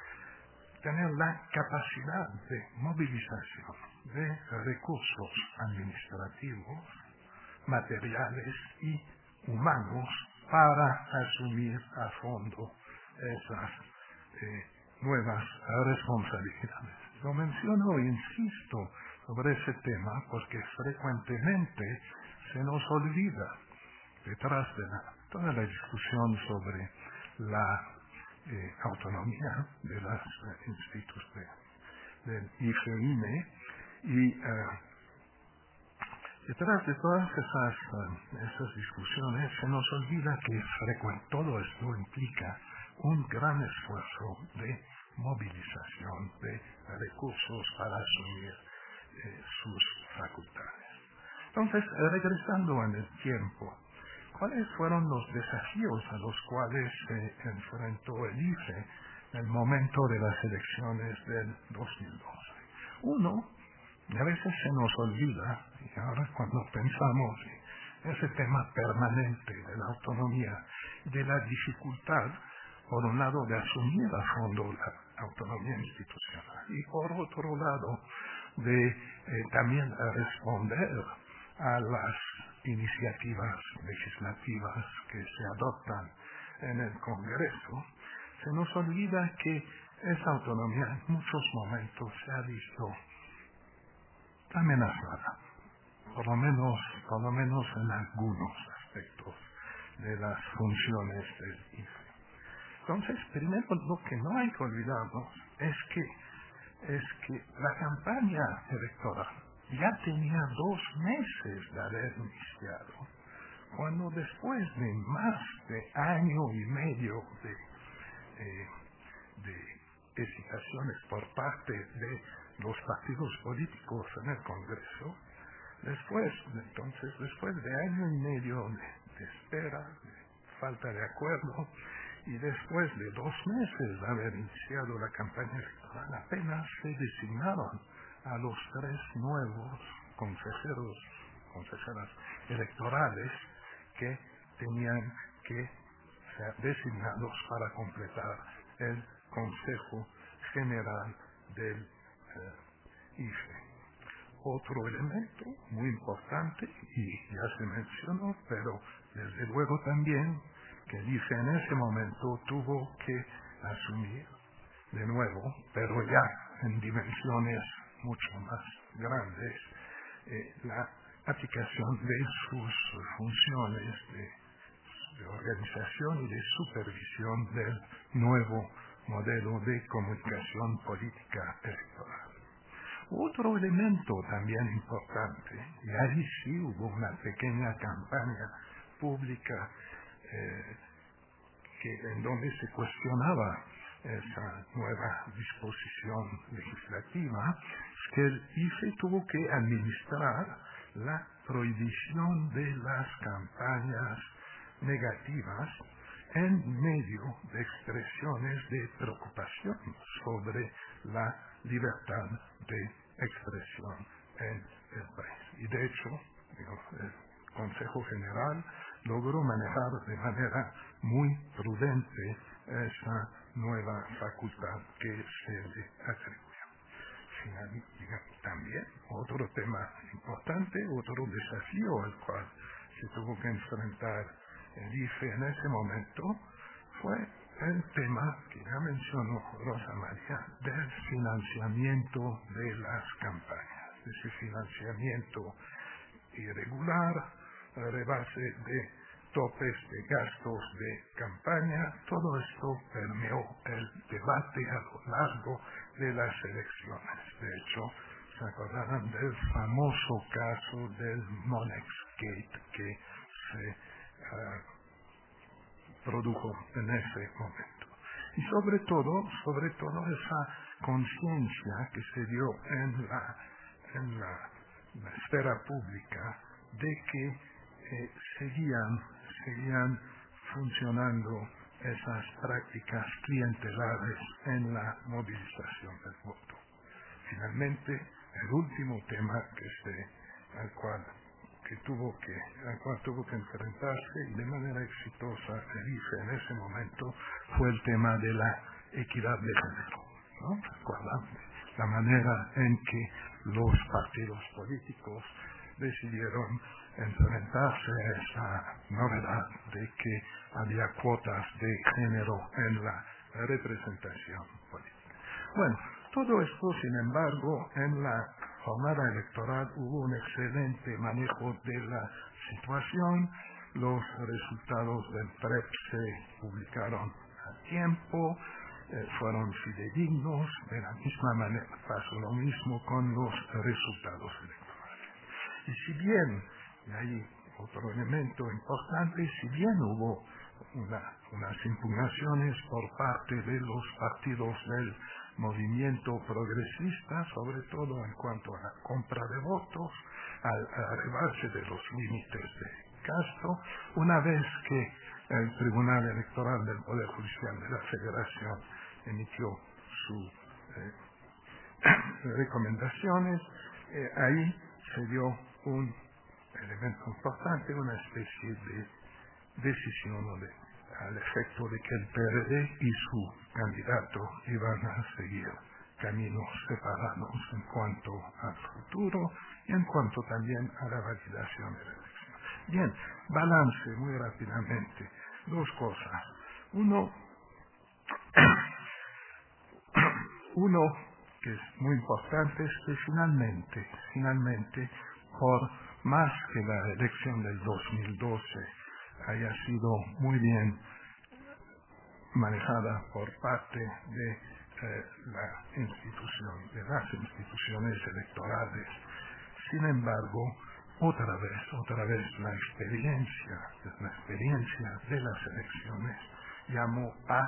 tener la capacidad de movilización de recursos administrativos, materiales y humanos para asumir a fondo esas eh, nuevas responsabilidades. Lo menciono e insisto sobre ese tema porque frecuentemente se nos olvida, detrás de la, toda la discusión sobre la eh, autonomía de las eh, instituciones del I F E I N E, y eh, detrás de todas esas, uh, esas discusiones se nos olvida que frecuentemente todo esto implica un gran esfuerzo de movilización de recursos para asumir eh, sus facultades. Entonces, regresando en el tiempo, ¿cuáles fueron los desafíos a los cuales se enfrentó el I F E en el momento de las elecciones del dos mil doce? Uno, y a veces se nos olvida, y ahora cuando pensamos en ese tema permanente de la autonomía, de la dificultad, por un lado, de asumir a fondo la autonomía institucional, y por otro lado, de eh, también responder a las iniciativas legislativas que se adoptan en el Congreso, se nos olvida que esa autonomía en muchos momentos se ha visto amenazada, por lo menos, por lo menos en algunos aspectos de las funciones del I F E. Entonces, primero lo que no hay que olvidarnos es que, es que la campaña electoral ya tenía dos meses de haber iniciado, cuando después de más de año y medio de, eh, de hesitaciones por parte de los partidos políticos en el Congreso, después, entonces, después de año y medio de, de espera, de falta de acuerdo, y después de dos meses de haber iniciado la campaña electoral, apenas se designaron a los tres nuevos consejeros, consejeras electorales que tenían que ser designados para completar el Consejo General del eh, I F E. Otro elemento muy importante, y ya se mencionó, pero desde luego también, que el I F E en ese momento tuvo que asumir de nuevo, pero ya en dimensiones mucho más grandes, eh, la aplicación de sus funciones de, de organización y de supervisión del nuevo modelo de comunicación política electoral. Otro elemento también importante, y ahí sí hubo una pequeña campaña pública eh, que, en donde se cuestionaba esa nueva disposición legislativa, es que el I F E tuvo que administrar la prohibición de las campañas negativas en medio de expresiones de preocupación sobre la libertad de expresión en el país. Y de hecho, digo, el Consejo General logró manejar de manera muy prudente esa nueva facultad que se le atribuyó. Finalmente, también otro tema importante, otro desafío al cual se tuvo que enfrentar el I F E en ese momento fue el tema que ya mencionó Rosa María del financiamiento de las campañas, ese financiamiento irregular, rebase de topes de gastos de campaña. Todo esto permeó el debate a lo largo de las elecciones. De hecho, se acordarán del famoso caso del Monexgate que se uh, produjo en ese momento. Y sobre todo, sobre todo esa conciencia que se dio en la, en la, la esfera pública de que eh, seguían, seguían funcionando esas prácticas clientelares en la movilización del voto. Finalmente, el último tema que se, al cual que tuvo que, al cual tuvo que enfrentarse y de manera exitosa el I F E en ese momento fue el tema de la equidad de género, ¿no? ¿Recuerdan? La manera en que los partidos políticos decidieron enfrentarse a esa novedad de que había cuotas de género en la representación política. Bueno, todo esto, sin embargo, en la jornada electoral hubo un excelente manejo de la situación. Los resultados del P R E P se publicaron a tiempo, eh, fueron fidedignos. De la misma manera pasó lo mismo con los resultados electorales. Y si bien, y hay otro elemento importante, si bien hubo una, unas impugnaciones por parte de los partidos del movimiento progresista, sobre todo en cuanto a la compra de votos, al arribarse de los límites de gasto, una vez que el Tribunal Electoral del Poder Judicial de la Federación emitió sus eh, recomendaciones, eh, ahí se dio un elemento importante, una especie de decisión o de al efecto de que el P R D y su candidato iban a seguir caminos separados en cuanto al futuro y en cuanto también a la validación de la elección. Bien, balance muy rápidamente. Dos cosas. Uno, uno que es muy importante es que finalmente, finalmente, por más que la elección del dos mil doce haya sido muy bien manejada por parte de eh, la institución, de las instituciones electorales. Sin embargo, otra vez, otra vez la experiencia, la experiencia de las elecciones llamó a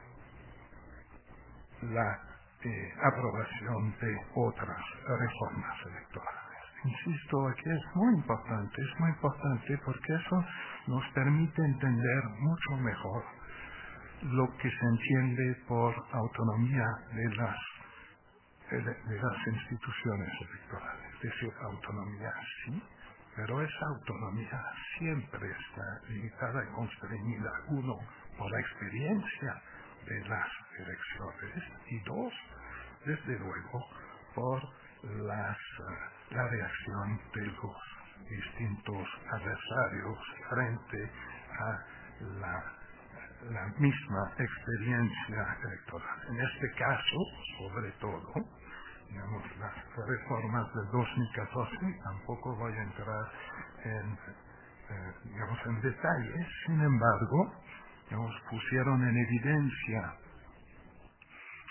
la eh, aprobación de otras reformas electorales. Insisto, aquí es muy importante, es muy importante porque eso nos permite entender mucho mejor lo que se entiende por autonomía de las, de las instituciones electorales. Es decir, autonomía sí, pero esa autonomía siempre está limitada y constreñida, uno, por la experiencia de las elecciones y dos, desde luego, por las, la reacción de los distintos adversarios frente a la, la misma experiencia electoral. En este caso, sobre todo, digamos, las reformas del dos mil catorce, tampoco voy a entrar en, eh, digamos, en detalles, sin embargo, digamos, pusieron en evidencia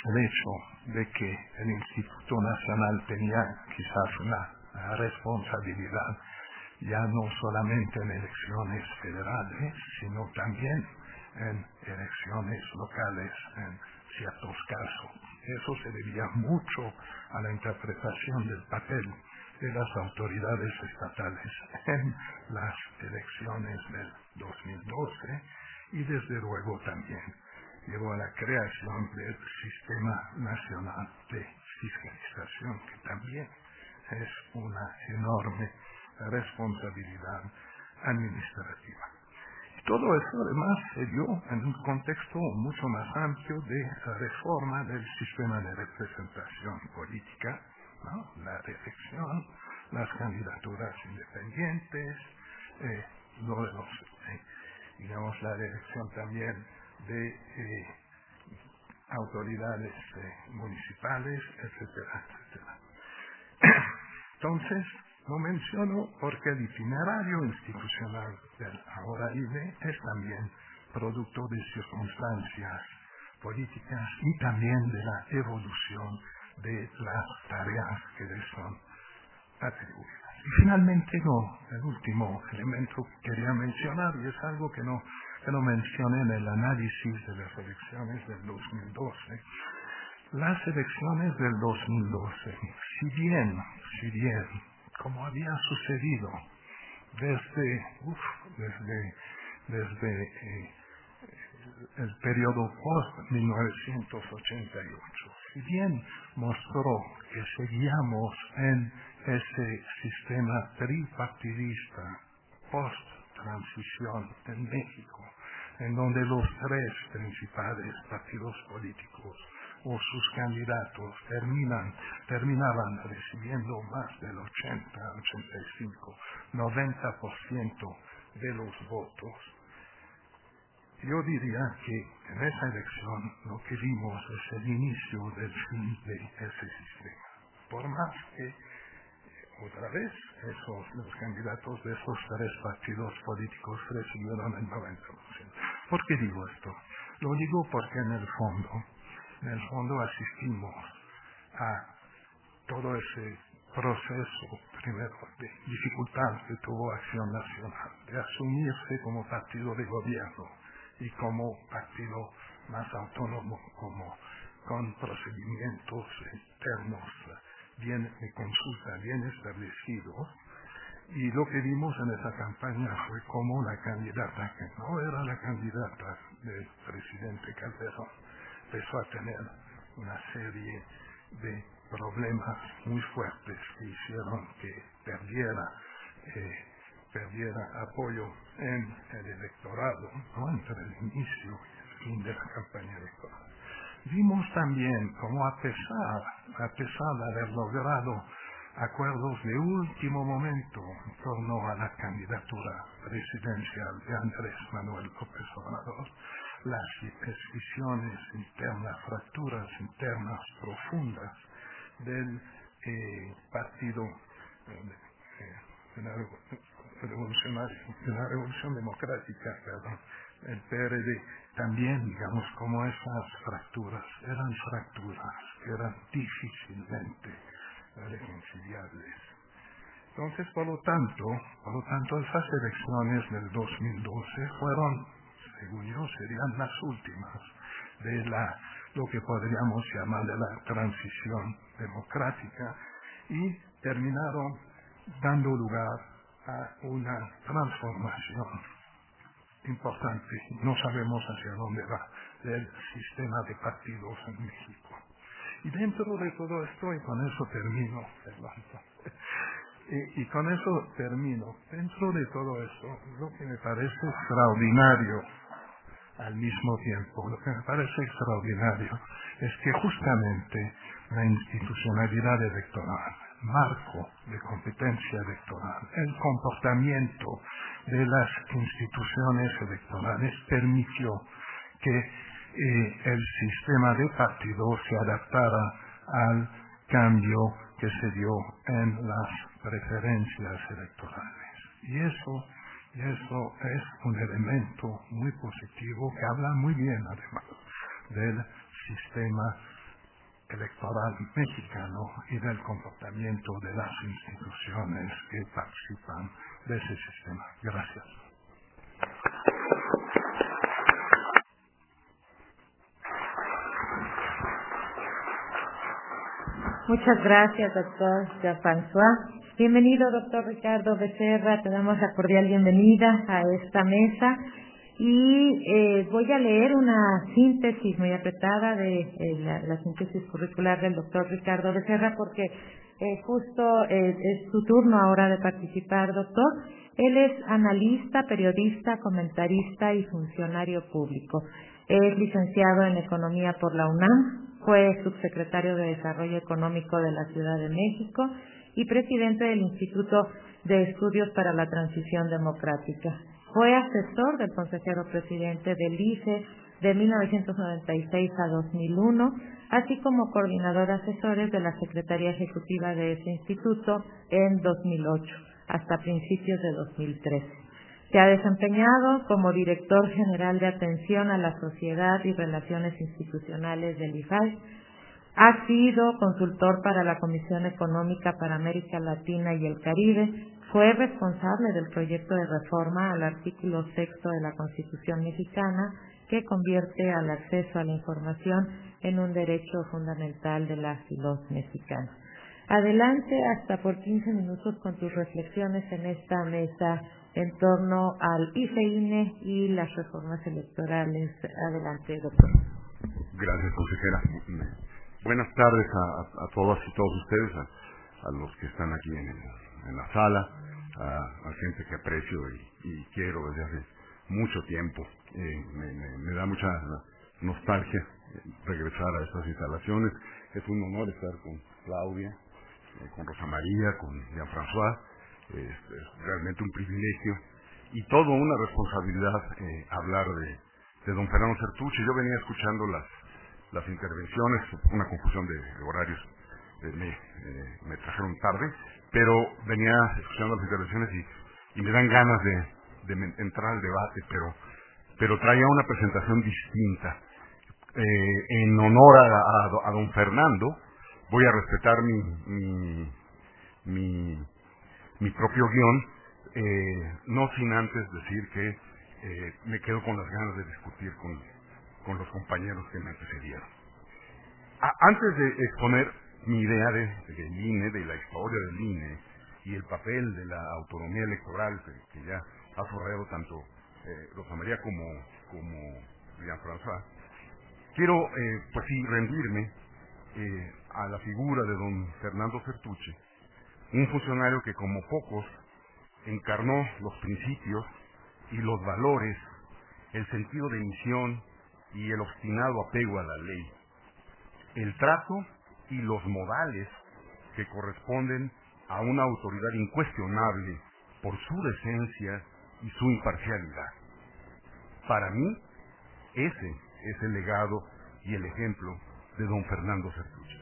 el hecho de que el Instituto Nacional tenía quizás una responsabilidad ya no solamente en elecciones federales, sino también en elecciones locales en ciertos casos. Eso se debía mucho a la interpretación del papel de las autoridades estatales en las elecciones del dos mil doce y desde luego también llevó a la creación del Sistema Nacional de Fiscalización, que también es una enorme responsabilidad administrativa. Todo eso además se dio en un contexto mucho más amplio de reforma del sistema de representación política, ¿no? La reelección, las candidaturas independientes, eh, lo de los, eh, digamos, la reelección también de eh, autoridades eh, municipales, etcétera, etcétera. Entonces, lo menciono porque el itinerario institucional del ahora I B E es también producto de circunstancias políticas y también de la evolución de las tareas que le son atribuidas. Y finalmente, no, el último elemento que quería mencionar, y es algo que no, que no mencioné en el análisis de las elecciones del dos mil doce, las elecciones del dos mil doce, si bien, si bien, como había sucedido desde, uf, desde, desde eh, el periodo post mil novecientos ochenta y ocho, si bien mostró que seguíamos en ese sistema tripartidista post-transición en México, en donde los tres principales partidos políticos o sus candidatos terminan, terminaban recibiendo más del ochenta, ochenta y cinco, noventa por ciento de los votos. Yo diría que en esa elección lo que vimos es el inicio del fin de ese sistema. Por más que, otra vez, esos, los candidatos de esos tres partidos políticos recibieron el noventa por ciento. ¿Por qué digo esto? Lo digo porque en el fondo, en el fondo asistimos a todo ese proceso, primero, de dificultad que tuvo Acción Nacional, de asumirse como partido de gobierno y como partido más autónomo, como con procedimientos internos bien de consulta bien establecidos. Y lo que vimos en esa campaña fue como la candidata, que no era la candidata del presidente Calderón, empezó a tener una serie de problemas muy fuertes que hicieron que perdiera eh, perdiera apoyo en el electorado, ¿no? Entre el inicio y el fin de la campaña electoral. Vimos también cómo a pesar, a pesar de haber logrado acuerdos de último momento en torno a la candidatura presidencial de Andrés Manuel López Obrador, las escisiones internas, fracturas internas profundas del eh, partido eh, de, la, revolucionario, de la Revolución Democrática, perdón, el P R D, también, digamos, como esas fracturas eran fracturas que eran difícilmente reconciliables. Entonces, por lo tanto, por lo tanto, esas elecciones del dos mil doce fueron, según yo, serían las últimas de la, lo que podríamos llamar de la transición democrática, y terminaron dando lugar a una transformación importante, no sabemos hacia dónde va, del sistema de partidos en México. Y dentro de todo esto, y con eso termino, perdón, y, y con eso termino, dentro de todo eso, lo que me parece extraordinario al mismo tiempo, lo que me parece extraordinario es que justamente la institucionalidad electoral, marco de competencia electoral, el comportamiento de las instituciones electorales permitió que eh, el sistema de partidos se adaptara al cambio que se dio en las preferencias electorales. Y eso, y eso es un elemento muy positivo que habla muy bien, además, del sistema electoral mexicano y del comportamiento de las instituciones que participan de ese sistema. Gracias. Muchas gracias, doctor Jean-François. Bienvenido, doctor Ricardo Becerra. Te damos la cordial bienvenida a esta mesa. Y eh, voy a leer una síntesis muy apretada de eh, la, la síntesis curricular del doctor Ricardo Becerra, porque eh, justo eh, es su turno ahora de participar, doctor. Él es analista, periodista, comentarista y funcionario público. Es licenciado en Economía por la UNAM, fue subsecretario de Desarrollo Económico de la Ciudad de México y presidente del Instituto de Estudios para la Transición Democrática. Fue asesor del consejero presidente del I C E de mil novecientos noventa y seis a dos mil uno, así como coordinador de asesores de la Secretaría Ejecutiva de ese instituto en dos mil ocho, hasta principios de dos mil trece. Se ha desempeñado como director general de Atención a la Sociedad y Relaciones Institucionales del I F A I. Ha sido consultor para la Comisión Económica para América Latina y el Caribe. Fue responsable del proyecto de reforma al artículo sexto de la Constitución mexicana, que convierte al acceso a la información en un derecho fundamental de las y los mexicanos. Adelante, hasta por quince minutos con tus reflexiones en esta mesa en torno al I F E I N E y las reformas electorales. Adelante, doctor. Gracias, consejera. Buenas tardes a, a, a todas y todos ustedes, a, a los que están aquí en, en la sala, a, a gente que aprecio y, y quiero desde hace mucho tiempo. Eh, me, me, me da mucha nostalgia regresar a estas instalaciones. Es un honor estar con Claudia, eh, con Rosa María, con Jean-François. Es, es realmente un privilegio y toda una responsabilidad eh, hablar de, de don Fernando Certuche. Yo venía escuchando las las intervenciones, una confusión de, de horarios, eh, me, eh, me trajeron tarde, pero venía escuchando las intervenciones y, y me dan ganas de, de entrar al debate, pero, pero traía una presentación distinta. Eh, en honor a, a, a don Fernando, voy a respetar mi, mi, mi, mi propio guión, eh, no sin antes decir que eh, me quedo con las ganas de discutir con con los compañeros que me antecedieron. A, antes de exponer mi idea de, del I N E, de la historia del I N E y el papel de la autonomía electoral que, que ya ha subrayado tanto eh, Rosa María como, como Jean-François, quiero eh, pues sí rendirme eh, a la figura de don Fernando Certuche, un funcionario que como pocos encarnó los principios y los valores, el sentido de misión y el obstinado apego a la ley, el trato y los modales que corresponden a una autoridad incuestionable por su decencia y su imparcialidad. Para mí, ese es el legado y el ejemplo de don Fernando Certuche.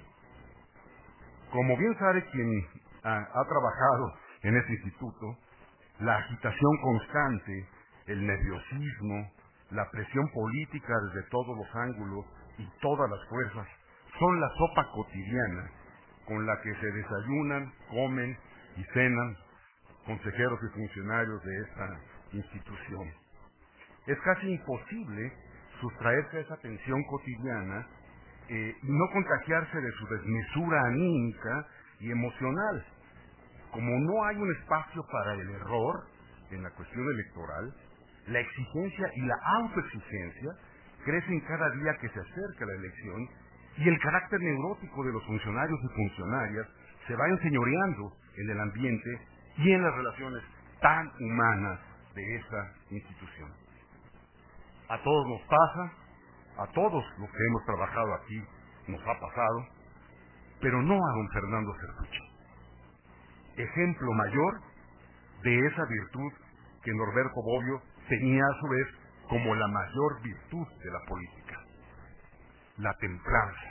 Como bien sabe quien ha, ha trabajado en este instituto, la agitación constante, el nerviosismo, la presión política desde todos los ángulos y todas las fuerzas son la sopa cotidiana con la que se desayunan, comen y cenan consejeros y funcionarios de esta institución. Es casi imposible sustraerse a esa tensión cotidiana eh, y no contagiarse de su desmesura anímica y emocional. Como no hay un espacio para el error en la cuestión electoral, la exigencia y la autoexigencia crecen cada día que se acerca la elección y el carácter neurótico de los funcionarios y funcionarias se va enseñoreando en el ambiente y en las relaciones tan humanas de esta institución. A todos nos pasa, a todos los que hemos trabajado aquí nos ha pasado, pero no a don Fernando Certuche. Ejemplo mayor de esa virtud que Norberto Bobbio tenía a su vez como la mayor virtud de la política, la templanza.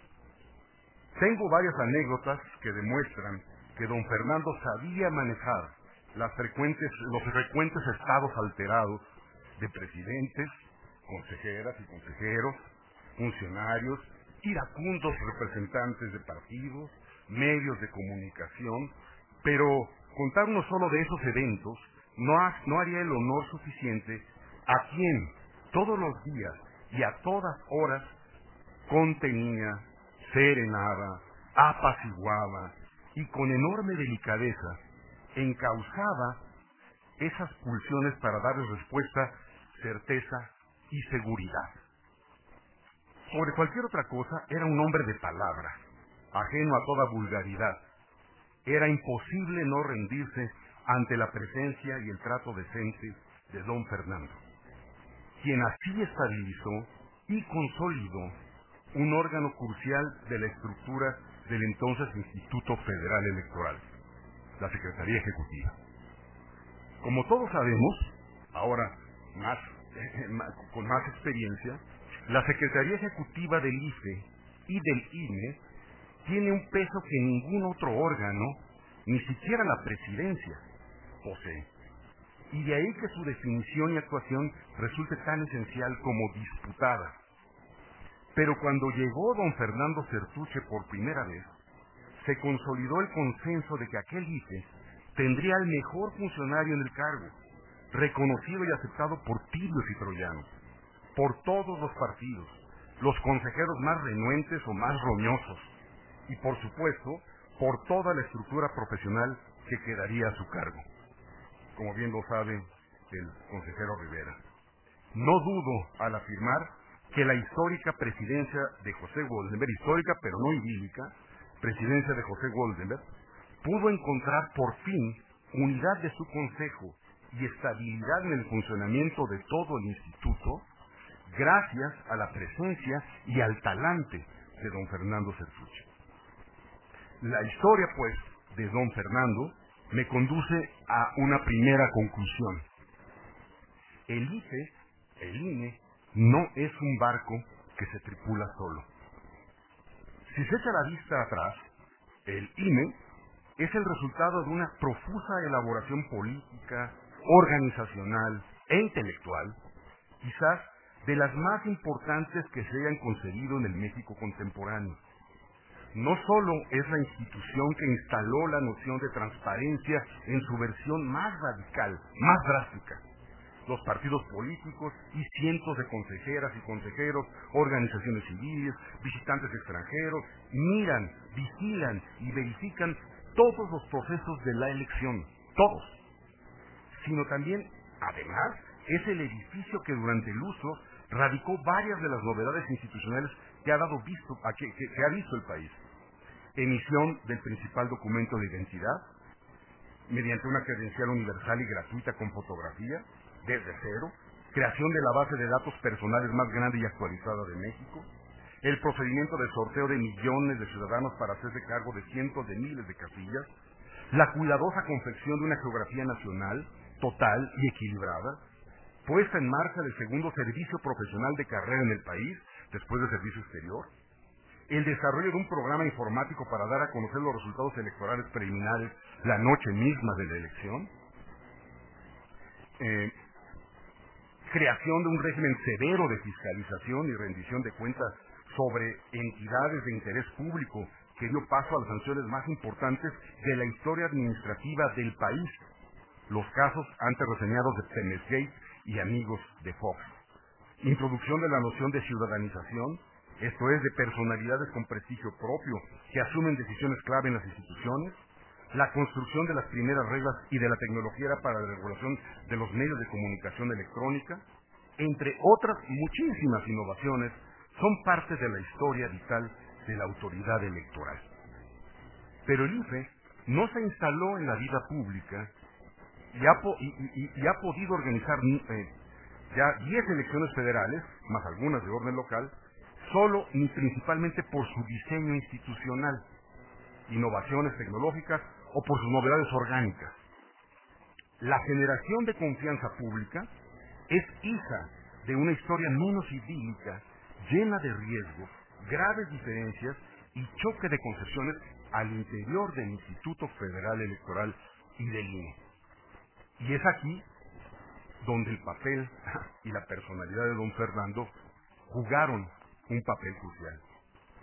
Tengo varias anécdotas que demuestran que don Fernando sabía manejar las frecuentes, los frecuentes estados alterados de presidentes, consejeras y consejeros, funcionarios iracundos representantes de partidos, medios de comunicación, pero contar uno solo de esos eventos no, ha, no haría el honor suficiente a quien todos los días y a todas horas contenía, serenaba, apaciguaba y con enorme delicadeza encauzaba esas pulsiones para darles respuesta, certeza y seguridad. Sobre cualquier otra cosa, era un hombre de palabra, ajeno a toda vulgaridad. Era imposible no rendirse ante la presencia y el trato decente de don Fernando, quien así estabilizó y consolidó un órgano crucial de la estructura del entonces Instituto Federal Electoral, la Secretaría Ejecutiva. Como todos sabemos, ahora más, eh, más, con más experiencia, la Secretaría Ejecutiva del I F E y del I N E tiene un peso que ningún otro órgano, ni siquiera la Presidencia, posee. Y de ahí que su definición y actuación resulte tan esencial como disputada. Pero cuando llegó don Fernando Certuche por primera vez, se consolidó el consenso de que aquel I F E tendría al mejor funcionario en el cargo, reconocido y aceptado por tibios y troyanos, por todos los partidos, los consejeros más renuentes o más roñosos, y por supuesto, por toda la estructura profesional que quedaría a su cargo, como bien lo sabe el consejero Rivera. No dudo al afirmar que la histórica presidencia de José Woldenberg, histórica pero no idílica, presidencia de José Woldenberg, pudo encontrar por fin unidad de su consejo y estabilidad en el funcionamiento de todo el instituto, gracias a la presencia y al talante de don Fernando Certuche. La historia, pues, de don Fernando me conduce a una primera conclusión. El I F E, el I N E, no es un barco que se tripula solo. Si se echa la vista atrás, el I N E es el resultado de una profusa elaboración política, organizacional e intelectual, quizás de las más importantes que se hayan concebido en el México contemporáneo. No solo es la institución que instaló la noción de transparencia en su versión más radical, más drástica. Los partidos políticos y cientos de consejeras y consejeros, organizaciones civiles, visitantes extranjeros, miran, vigilan y verifican todos los procesos de la elección, todos. Sino también, además, es el edificio que durante el uso radicó varias de las novedades institucionales que ha dado visto, a que, que, que ha visto el país. Emisión del principal documento de identidad, mediante una credencial universal y gratuita con fotografía, desde cero, creación de la base de datos personales más grande y actualizada de México, el procedimiento de sorteo de millones de ciudadanos para hacerse cargo de cientos de miles de casillas, la cuidadosa confección de una geografía nacional, total y equilibrada, puesta en marcha del segundo servicio profesional de carrera en el país, después del servicio exterior, el desarrollo de un programa informático para dar a conocer los resultados electorales preliminares la noche misma de la elección, eh, creación de un régimen severo de fiscalización y rendición de cuentas sobre entidades de interés público que dio paso a las sanciones más importantes de la historia administrativa del país, los casos antes reseñados de Temesgate y amigos de Fox. Introducción de la noción de ciudadanización, esto es, de personalidades con prestigio propio que asumen decisiones clave en las instituciones, la construcción de las primeras reglas y de la tecnología para la regulación de los medios de comunicación electrónica, entre otras muchísimas innovaciones, son parte de la historia vital de la autoridad electoral. Pero el I F E no se instaló en la vida pública y ha, po y, y, y ha podido organizar eh, ya diez elecciones federales, más algunas de orden local, solo ni principalmente por su diseño institucional, innovaciones tecnológicas o por sus novedades orgánicas. La generación de confianza pública es hija de una historia menos idílica, llena de riesgos, graves diferencias y choque de concepciones al interior del Instituto Federal Electoral y del I N E. Y es aquí donde el papel y la personalidad de don Fernando jugaron un papel crucial.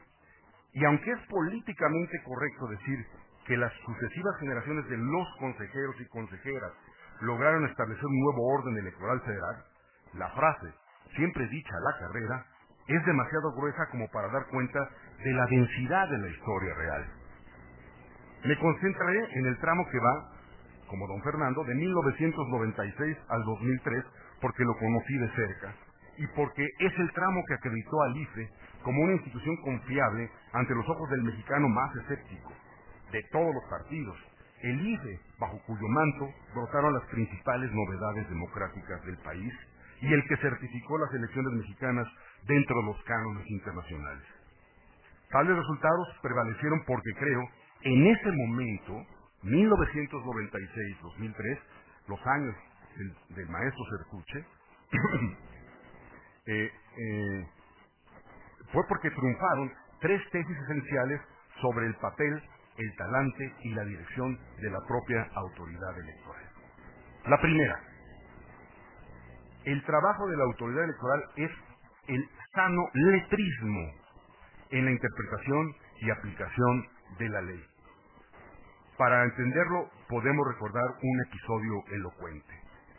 Y aunque es políticamente correcto decir que las sucesivas generaciones de los consejeros y consejeras lograron establecer un nuevo orden electoral federal, la frase, siempre dicha a la carrera, es demasiado gruesa como para dar cuenta de la densidad de la historia real. Me concentraré en el tramo que va, como don Fernando, de mil novecientos noventa y seis al dos mil tres, porque lo conocí de cerca, y porque es el tramo que acreditó al I F E como una institución confiable ante los ojos del mexicano más escéptico. De todos los partidos, el I F E, bajo cuyo manto brotaron las principales novedades democráticas del país, y el que certificó las elecciones mexicanas dentro de los cánones internacionales. Tales resultados prevalecieron porque creo, en ese momento, mil novecientos noventa y seis a dos mil tres, los años del, del maestro Sertuche, eh, eh, fue porque triunfaron tres tesis esenciales sobre el papel, el talante y la dirección de la propia autoridad electoral. La primera, el trabajo de la autoridad electoral es el sano letrismo en la interpretación y aplicación de la ley. Para entenderlo, podemos recordar un episodio elocuente.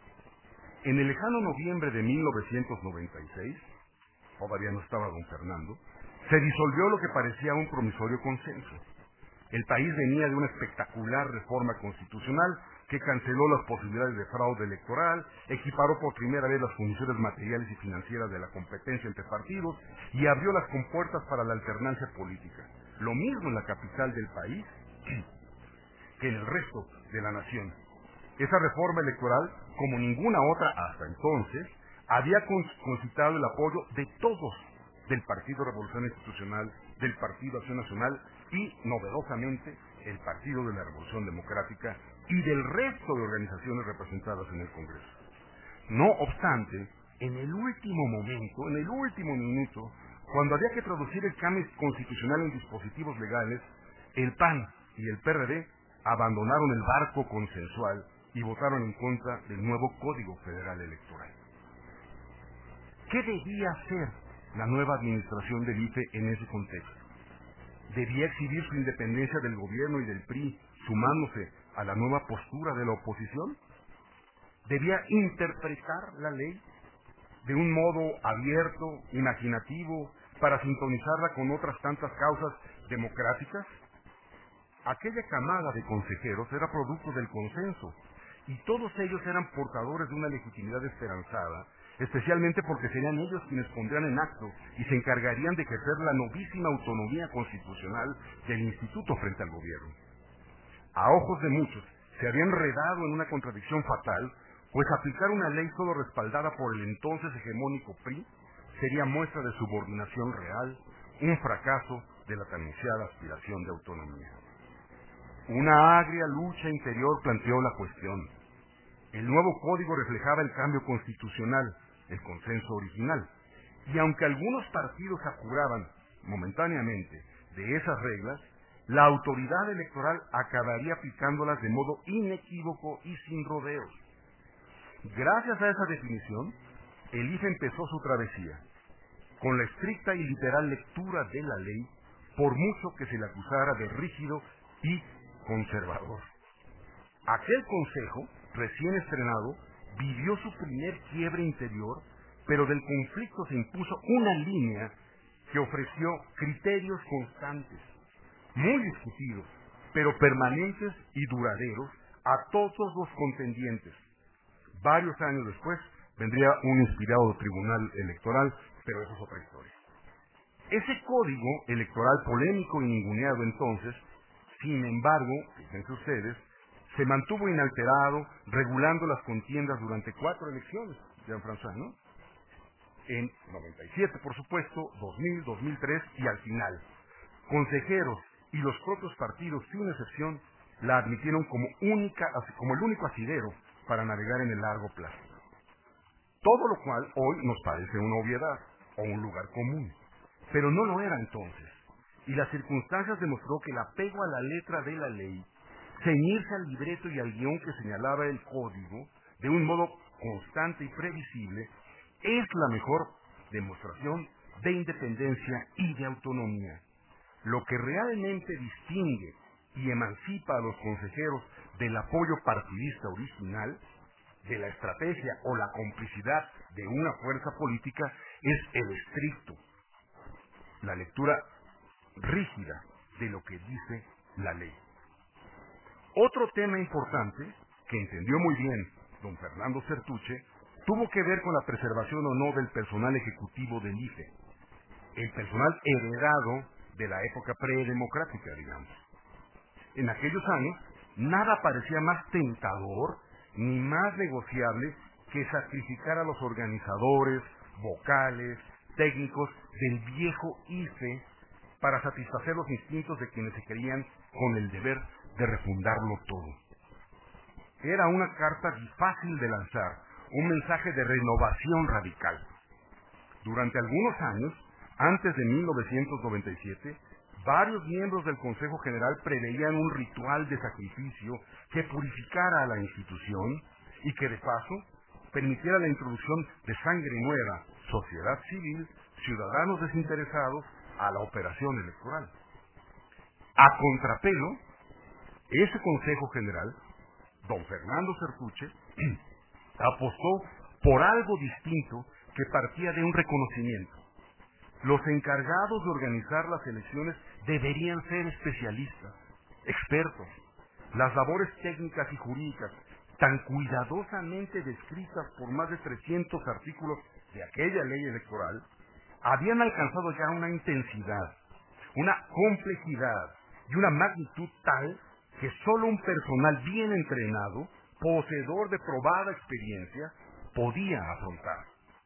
En el lejano noviembre de mil novecientos noventa y seis, todavía no estaba don Fernando, se disolvió lo que parecía un promisorio consenso. El país venía de una espectacular reforma constitucional que canceló las posibilidades de fraude electoral, equiparó por primera vez las funciones materiales y financieras de la competencia entre partidos y abrió las compuertas para la alternancia política. Lo mismo en la capital del país que en el resto de la nación. Esa reforma electoral, como ninguna otra hasta entonces, había concitado el apoyo de todos, del Partido Revolución Institucional, del Partido Acción Nacional y, novedosamente, el Partido de la Revolución Democrática y del resto de organizaciones representadas en el Congreso. No obstante, en el último momento, en el último minuto, cuando había que traducir el cambio constitucional en dispositivos legales, el P A N y el P R D abandonaron el barco consensual y votaron en contra del nuevo Código Federal Electoral. ¿Qué debía hacer la nueva administración del I F E en ese contexto? ¿Debía exhibir su independencia del gobierno y del P R I sumándose a la nueva postura de la oposición? ¿Debía interpretar la ley de un modo abierto, imaginativo, para sintonizarla con otras tantas causas democráticas? Aquella camada de consejeros era producto del consenso, y todos ellos eran portadores de una legitimidad esperanzada, especialmente porque serían ellos quienes pondrían en acto y se encargarían de ejercer la novísima autonomía constitucional del instituto frente al gobierno. A ojos de muchos, se había enredado en una contradicción fatal, pues aplicar una ley solo respaldada por el entonces hegemónico P R I sería muestra de subordinación real, un fracaso de la tan anunciada aspiración de autonomía. Una agria lucha interior planteó la cuestión. El nuevo código reflejaba el cambio constitucional, el consenso original, y aunque algunos partidos apuraban momentáneamente de esas reglas, la autoridad electoral acabaría aplicándolas de modo inequívoco y sin rodeos. Gracias a esa definición, el I F E empezó su travesía, con la estricta y literal lectura de la ley, por mucho que se le acusara de rígido y conservador. Aquel consejo, recién estrenado, vivió su primer quiebre interior, pero del conflicto se impuso una línea que ofreció criterios constantes, muy discutidos, pero permanentes y duraderos a todos los contendientes. Varios años después vendría un inspirado tribunal electoral, pero eso es otra historia. Ese código electoral polémico y ninguneado entonces, sin embargo, fíjense ustedes, se mantuvo inalterado, regulando las contiendas durante cuatro elecciones, Jean-François, ¿no? En noventa y siete, por supuesto, dos mil, dos mil tres y al final. Consejeros y los propios partidos, sin excepción, la admitieron como única, como el único asidero para navegar en el largo plazo. Todo lo cual hoy nos parece una obviedad o un lugar común, pero no lo era entonces. Y las circunstancias demostró que el apego a la letra de la ley, ceñirse al libreto y al guión que señalaba el código, de un modo constante y previsible, es la mejor demostración de independencia y de autonomía. lo que realmente distingue y emancipa a los consejeros del apoyo partidista original, de la estrategia o la complicidad de una fuerza política, es el estricto, la lectura rígida de lo que dice la ley. Otro tema importante, que entendió muy bien don Fernando Certuche, tuvo que ver con la preservación o no del personal ejecutivo del I F E, el personal heredado de la época predemocrática, digamos. En aquellos años, nada parecía más tentador ni más negociable que sacrificar a los organizadores, vocales, técnicos del viejo I F E para satisfacer los instintos de quienes se creían con el deber de refundarlo todo. Era una carta fácil de lanzar, un mensaje de renovación radical. Durante algunos años, antes de mil novecientos noventa y siete, varios miembros del Consejo General preveían un ritual de sacrificio que purificara a la institución y que, de paso, permitiera la introducción de sangre nueva, sociedad civil, ciudadanos desinteresados, a la operación electoral. A contrapelo, ese Consejo General, don Fernando Certuche, apostó por algo distinto que partía de un reconocimiento. Los encargados de organizar las elecciones deberían ser especialistas, expertos. Las labores técnicas y jurídicas, tan cuidadosamente descritas por más de trescientos artículos de aquella ley electoral, habían alcanzado ya una intensidad, una complejidad y una magnitud tal que solo un personal bien entrenado, poseedor de probada experiencia, podía afrontar.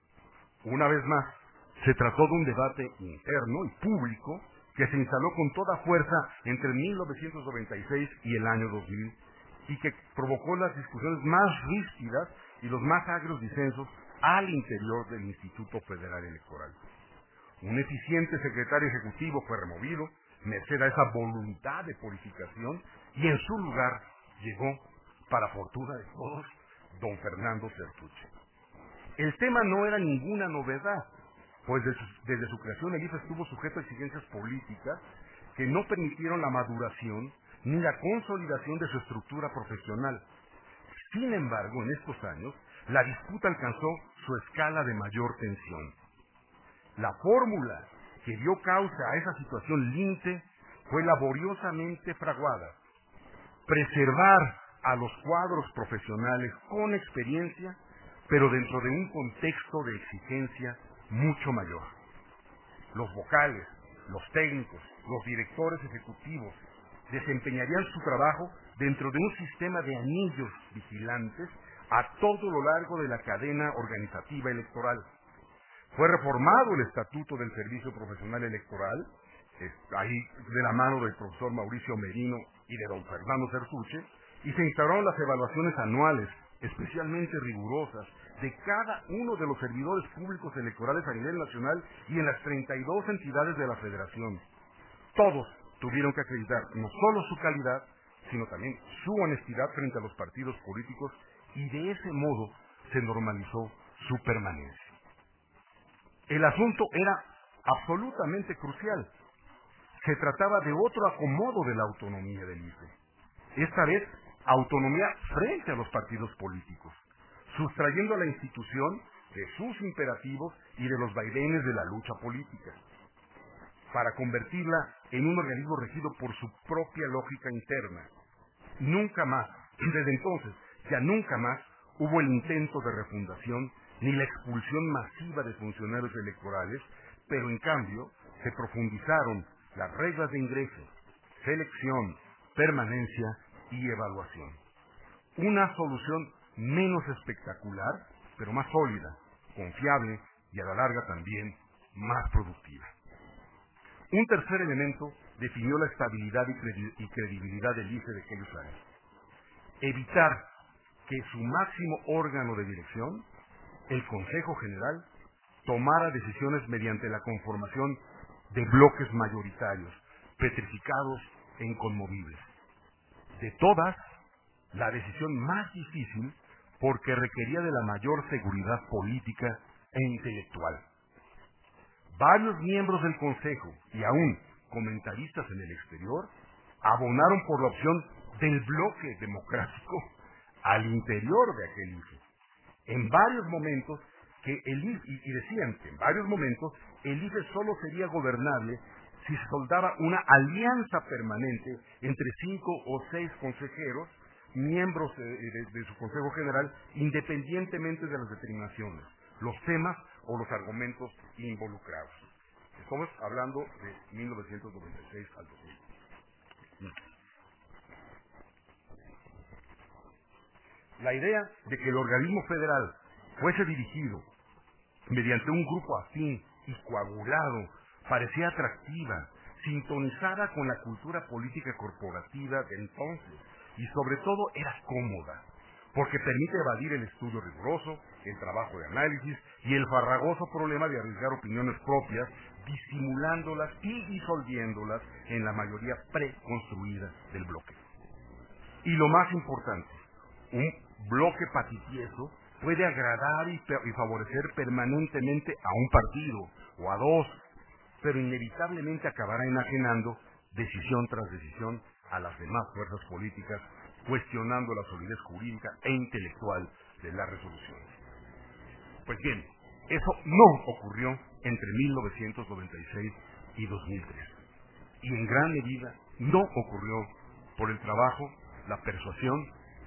Una vez más, se trató de un debate interno y público que se instaló con toda fuerza entre mil novecientos noventa y seis y el año dos mil y que provocó las discusiones más ríspidas y los más agrios disensos al interior del Instituto Federal Electoral. Un eficiente secretario ejecutivo fue removido, merced a esa voluntad de purificación, y en su lugar llegó, para fortuna de todos, don Fernando Certuche. El tema no era ninguna novedad, pues desde su, desde su creación el I F E estuvo sujeto a exigencias políticas que no permitieron la maduración ni la consolidación de su estructura profesional. Sin embargo, en estos años, la disputa alcanzó su escala de mayor tensión. La fórmula que dio causa a esa situación límite fue laboriosamente fraguada: preservar a los cuadros profesionales con experiencia, pero dentro de un contexto de exigencia mucho mayor. Los vocales, los técnicos, los directores ejecutivos desempeñarían su trabajo dentro de un sistema de anillos vigilantes a todo lo largo de la cadena organizativa electoral. Fue reformado el Estatuto del Servicio Profesional Electoral, ahí de la mano del profesor Mauricio Merino y de don Fernando Certuche, y se instauraron las evaluaciones anuales, especialmente rigurosas, de cada uno de los servidores públicos electorales a nivel nacional y en las treinta y dos entidades de la Federación. Todos tuvieron que acreditar no solo su calidad, sino también su honestidad frente a los partidos políticos, y de ese modo se normalizó su permanencia. El asunto era absolutamente crucial. Se trataba de otro acomodo de la autonomía del I F E. Esta vez, autonomía frente a los partidos políticos, sustrayendo a la institución de sus imperativos y de los vaivenes de la lucha política, para convertirla en un organismo regido por su propia lógica interna. Nunca más, desde entonces, ya nunca más, hubo el intento de refundación ni la expulsión masiva de funcionarios electorales, pero en cambio se profundizaron las reglas de ingreso, selección, permanencia y evaluación. Una solución menos espectacular, pero más sólida, confiable y a la larga también más productiva. Un tercer elemento definió la estabilidad y, credi- y credibilidad del I F E de aquellos años. Evitar que su máximo órgano de dirección, el Consejo General, tomara decisiones mediante la conformación de bloques mayoritarios, petrificados e inconmovibles. De todas, la decisión más difícil porque requería de la mayor seguridad política e intelectual. Varios miembros del Consejo y aún comentaristas en el exterior abonaron por la opción del bloque democrático al interior de aquel I F E. En varios momentos, que el I F E, y decían que en varios momentos, el I F E solo sería gobernable si se soldaba una alianza permanente entre cinco o seis consejeros, miembros de, de, de su Consejo General, independientemente de las determinaciones, los temas o los argumentos involucrados. Estamos hablando de mil novecientos noventa y seis al dos mil. La idea de que el organismo federal fuese dirigido mediante un grupo afín y coagulado parecía atractiva, sintonizada con la cultura política corporativa de entonces y sobre todo era cómoda, porque permite evadir el estudio riguroso, el trabajo de análisis y el farragoso problema de arriesgar opiniones propias, disimulándolas y disolviéndolas en la mayoría preconstruida del bloque. Y lo más importante, un bloque patitieso puede agradar y, y favorecer permanentemente a un partido o a dos, pero inevitablemente acabará enajenando decisión tras decisión a las demás fuerzas políticas, cuestionando la solidez jurídica e intelectual de las resoluciones. Pues bien, eso no ocurrió entre mil novecientos noventa y seis y dos mil tres. Y en gran medida no ocurrió por el trabajo, la persuasión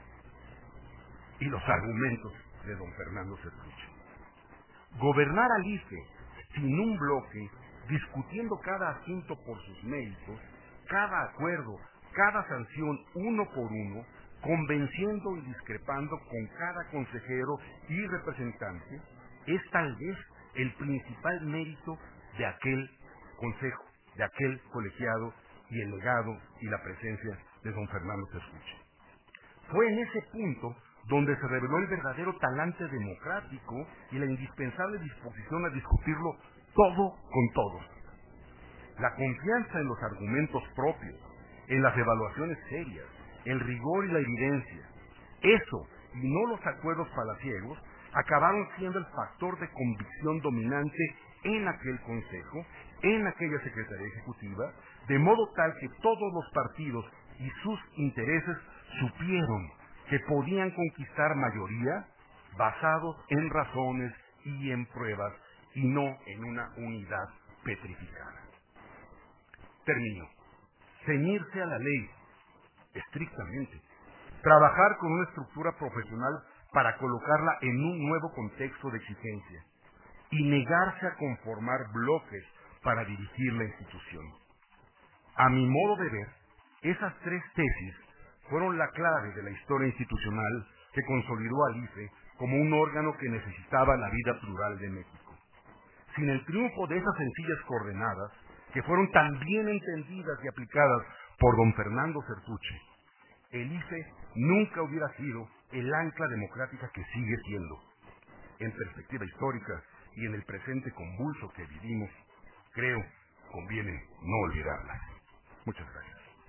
y los argumentos de don Fernando Sertuche. Gobernar al I F E sin un bloque, discutiendo cada asunto por sus méritos, cada acuerdo, cada sanción uno por uno, convenciendo y discrepando con cada consejero y representante, es tal vez el principal mérito de aquel consejo, de aquel colegiado y el legado y la presencia de don Fernando Sertuche. Fue en ese punto donde se reveló el verdadero talante democrático y la indispensable disposición a discutirlo todo con todos. La confianza en los argumentos propios, en las evaluaciones serias, el rigor y la evidencia, eso y no los acuerdos palaciegos, acabaron siendo el factor de convicción dominante en aquel consejo, en aquella secretaría ejecutiva, de modo tal que todos los partidos y sus intereses supieron que podían conquistar mayoría basados en razones y en pruebas y no en una unidad petrificada. Termino. Ceñirse a la ley, estrictamente. Trabajar con una estructura profesional para colocarla en un nuevo contexto de exigencia y negarse a conformar bloques para dirigir la institución. A mi modo de ver, esas tres tesis fueron la clave de la historia institucional que consolidó al I F E como un órgano que necesitaba la vida plural de México. Sin el triunfo de esas sencillas coordenadas, que fueron tan bien entendidas y aplicadas por don Fernando Sertuche, el I F E nunca hubiera sido el ancla democrática que sigue siendo. En perspectiva histórica y en el presente convulso que vivimos, creo, conviene no olvidarlas. Muchas gracias.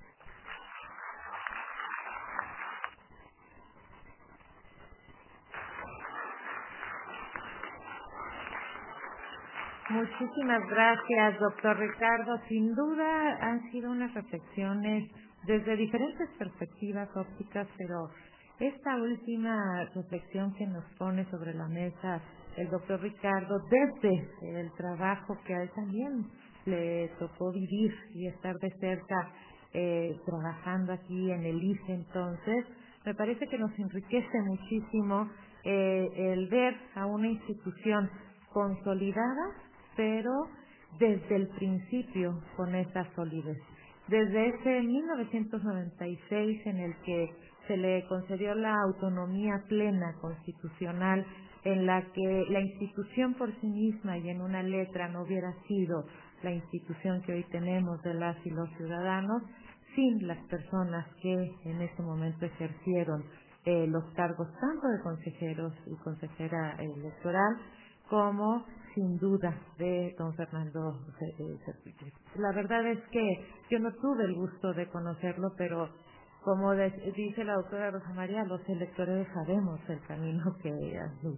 Muchísimas gracias, doctor Ricardo. Sin duda han sido unas reflexiones desde diferentes perspectivas ópticas, pero esta última reflexión que nos pone sobre la mesa el doctor Ricardo, desde el trabajo que a él también le tocó vivir y estar de cerca eh, trabajando aquí en el I F E, entonces, me parece que nos enriquece muchísimo eh, el ver a una institución consolidada, pero desde el principio con esa solidez. Desde ese mil novecientos noventa y seis en el que se le concedió la autonomía plena constitucional, en la que la institución por sí misma y en una letra no hubiera sido la institución que hoy tenemos de las y los ciudadanos, sin las personas que en ese momento ejercieron eh, los cargos tanto de consejeros y consejera electoral, como sin duda de don Fernando Sertuche. La verdad es que yo no tuve el gusto de conocerlo, pero como de, dice la doctora Rosa María, los electores sabemos el camino que anduvo.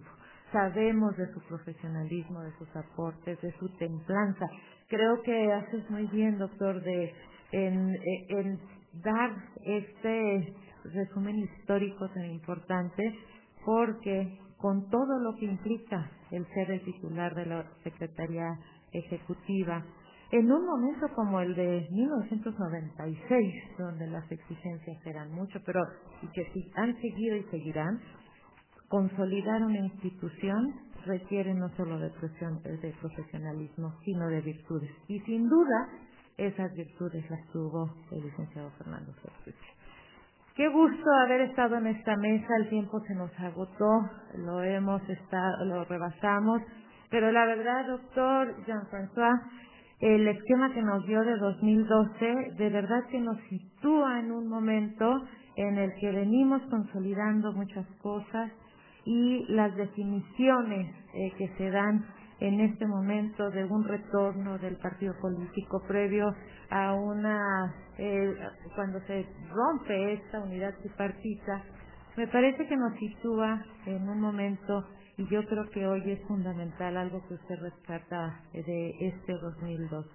sabemos de su profesionalismo, de sus aportes, de su templanza. Creo que haces muy bien, doctor, de en, en dar este resumen histórico tan importante, porque con todo lo que implica el ser el titular de la Secretaría Ejecutiva, en un momento como el de mil novecientos noventa y seis, donde las exigencias eran mucho, pero y que si han seguido y seguirán, consolidar una institución requiere no solo de, presión, de profesionalismo, sino de virtudes. Y sin duda, esas virtudes las tuvo el licenciado Fernando Fernández. Qué gusto haber estado en esta mesa, el tiempo se nos agotó, lo hemos estado, lo rebasamos, pero la verdad, doctor Jean-François, el esquema que nos dio de dos mil doce, de verdad que nos sitúa en un momento en el que venimos consolidando muchas cosas y las definiciones eh, que se dan en este momento de un retorno del partido político previo a una, eh, cuando se rompe esta unidad tripartita, me parece que nos sitúa en un momento, y yo creo que hoy es fundamental algo que usted rescata de este dos mil dos.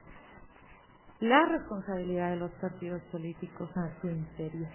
La responsabilidad de los partidos políticos a su interior.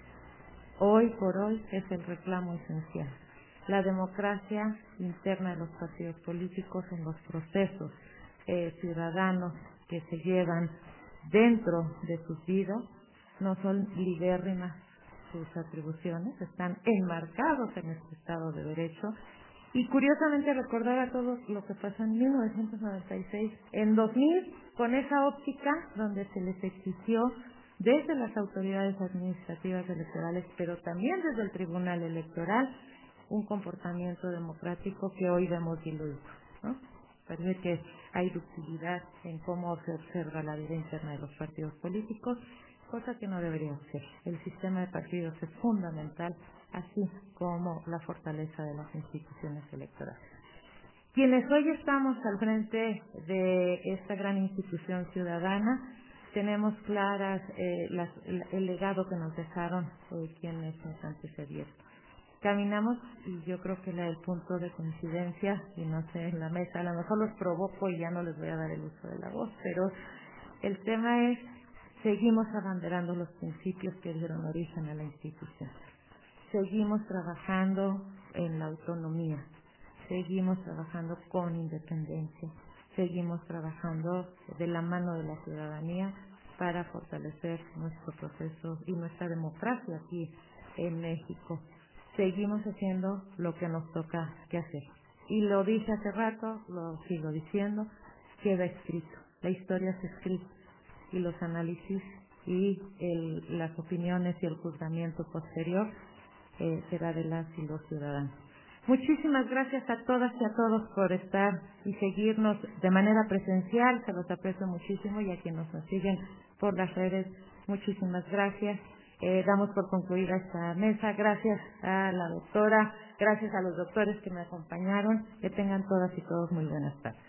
Hoy por hoy es el reclamo esencial. La democracia interna de los partidos políticos en los procesos eh, ciudadanos que se llevan dentro de sus vidas no son libérrimas sus atribuciones, están enmarcados en este Estado de Derecho. Y curiosamente recordar a todos lo que pasó en mil novecientos noventa y seis, en dos mil, con esa óptica donde se les exigió desde las autoridades administrativas electorales, pero también desde el Tribunal Electoral, un comportamiento democrático que hoy vemos diluido, ¿no? Parece que hay ductilidad en cómo se observa la vida interna de los partidos políticos, cosa que no debería ser. El sistema de partidos es fundamental, así como la fortaleza de las instituciones electorales. Quienes hoy estamos al frente de esta gran institución ciudadana, tenemos claras eh, las, el legado que nos dejaron eh, quienes nos antecedieron. Caminamos, y yo creo que la, el punto de coincidencia, y no sé, en la mesa, a lo mejor los provoco y ya no les voy a dar el uso de la voz, pero el tema es, seguimos abanderando los principios que dieron origen a la institución. Seguimos trabajando en la autonomía, seguimos trabajando con independencia, seguimos trabajando de la mano de la ciudadanía para fortalecer nuestro proceso y nuestra democracia aquí en México. Seguimos haciendo lo que nos toca que hacer. Y lo dije hace rato, lo sigo diciendo, queda escrito. La historia se escribe y los análisis y el, las opiniones y el juzgamiento posterior eh, será de las y los ciudadanos. Muchísimas gracias a todas y a todos por estar y seguirnos de manera presencial, se los aprecio muchísimo, y a quienes nos siguen por las redes, muchísimas gracias. Eh, damos por concluida esta mesa. Gracias a la doctora, gracias a los doctores que me acompañaron. Que tengan todas y todos muy buenas tardes.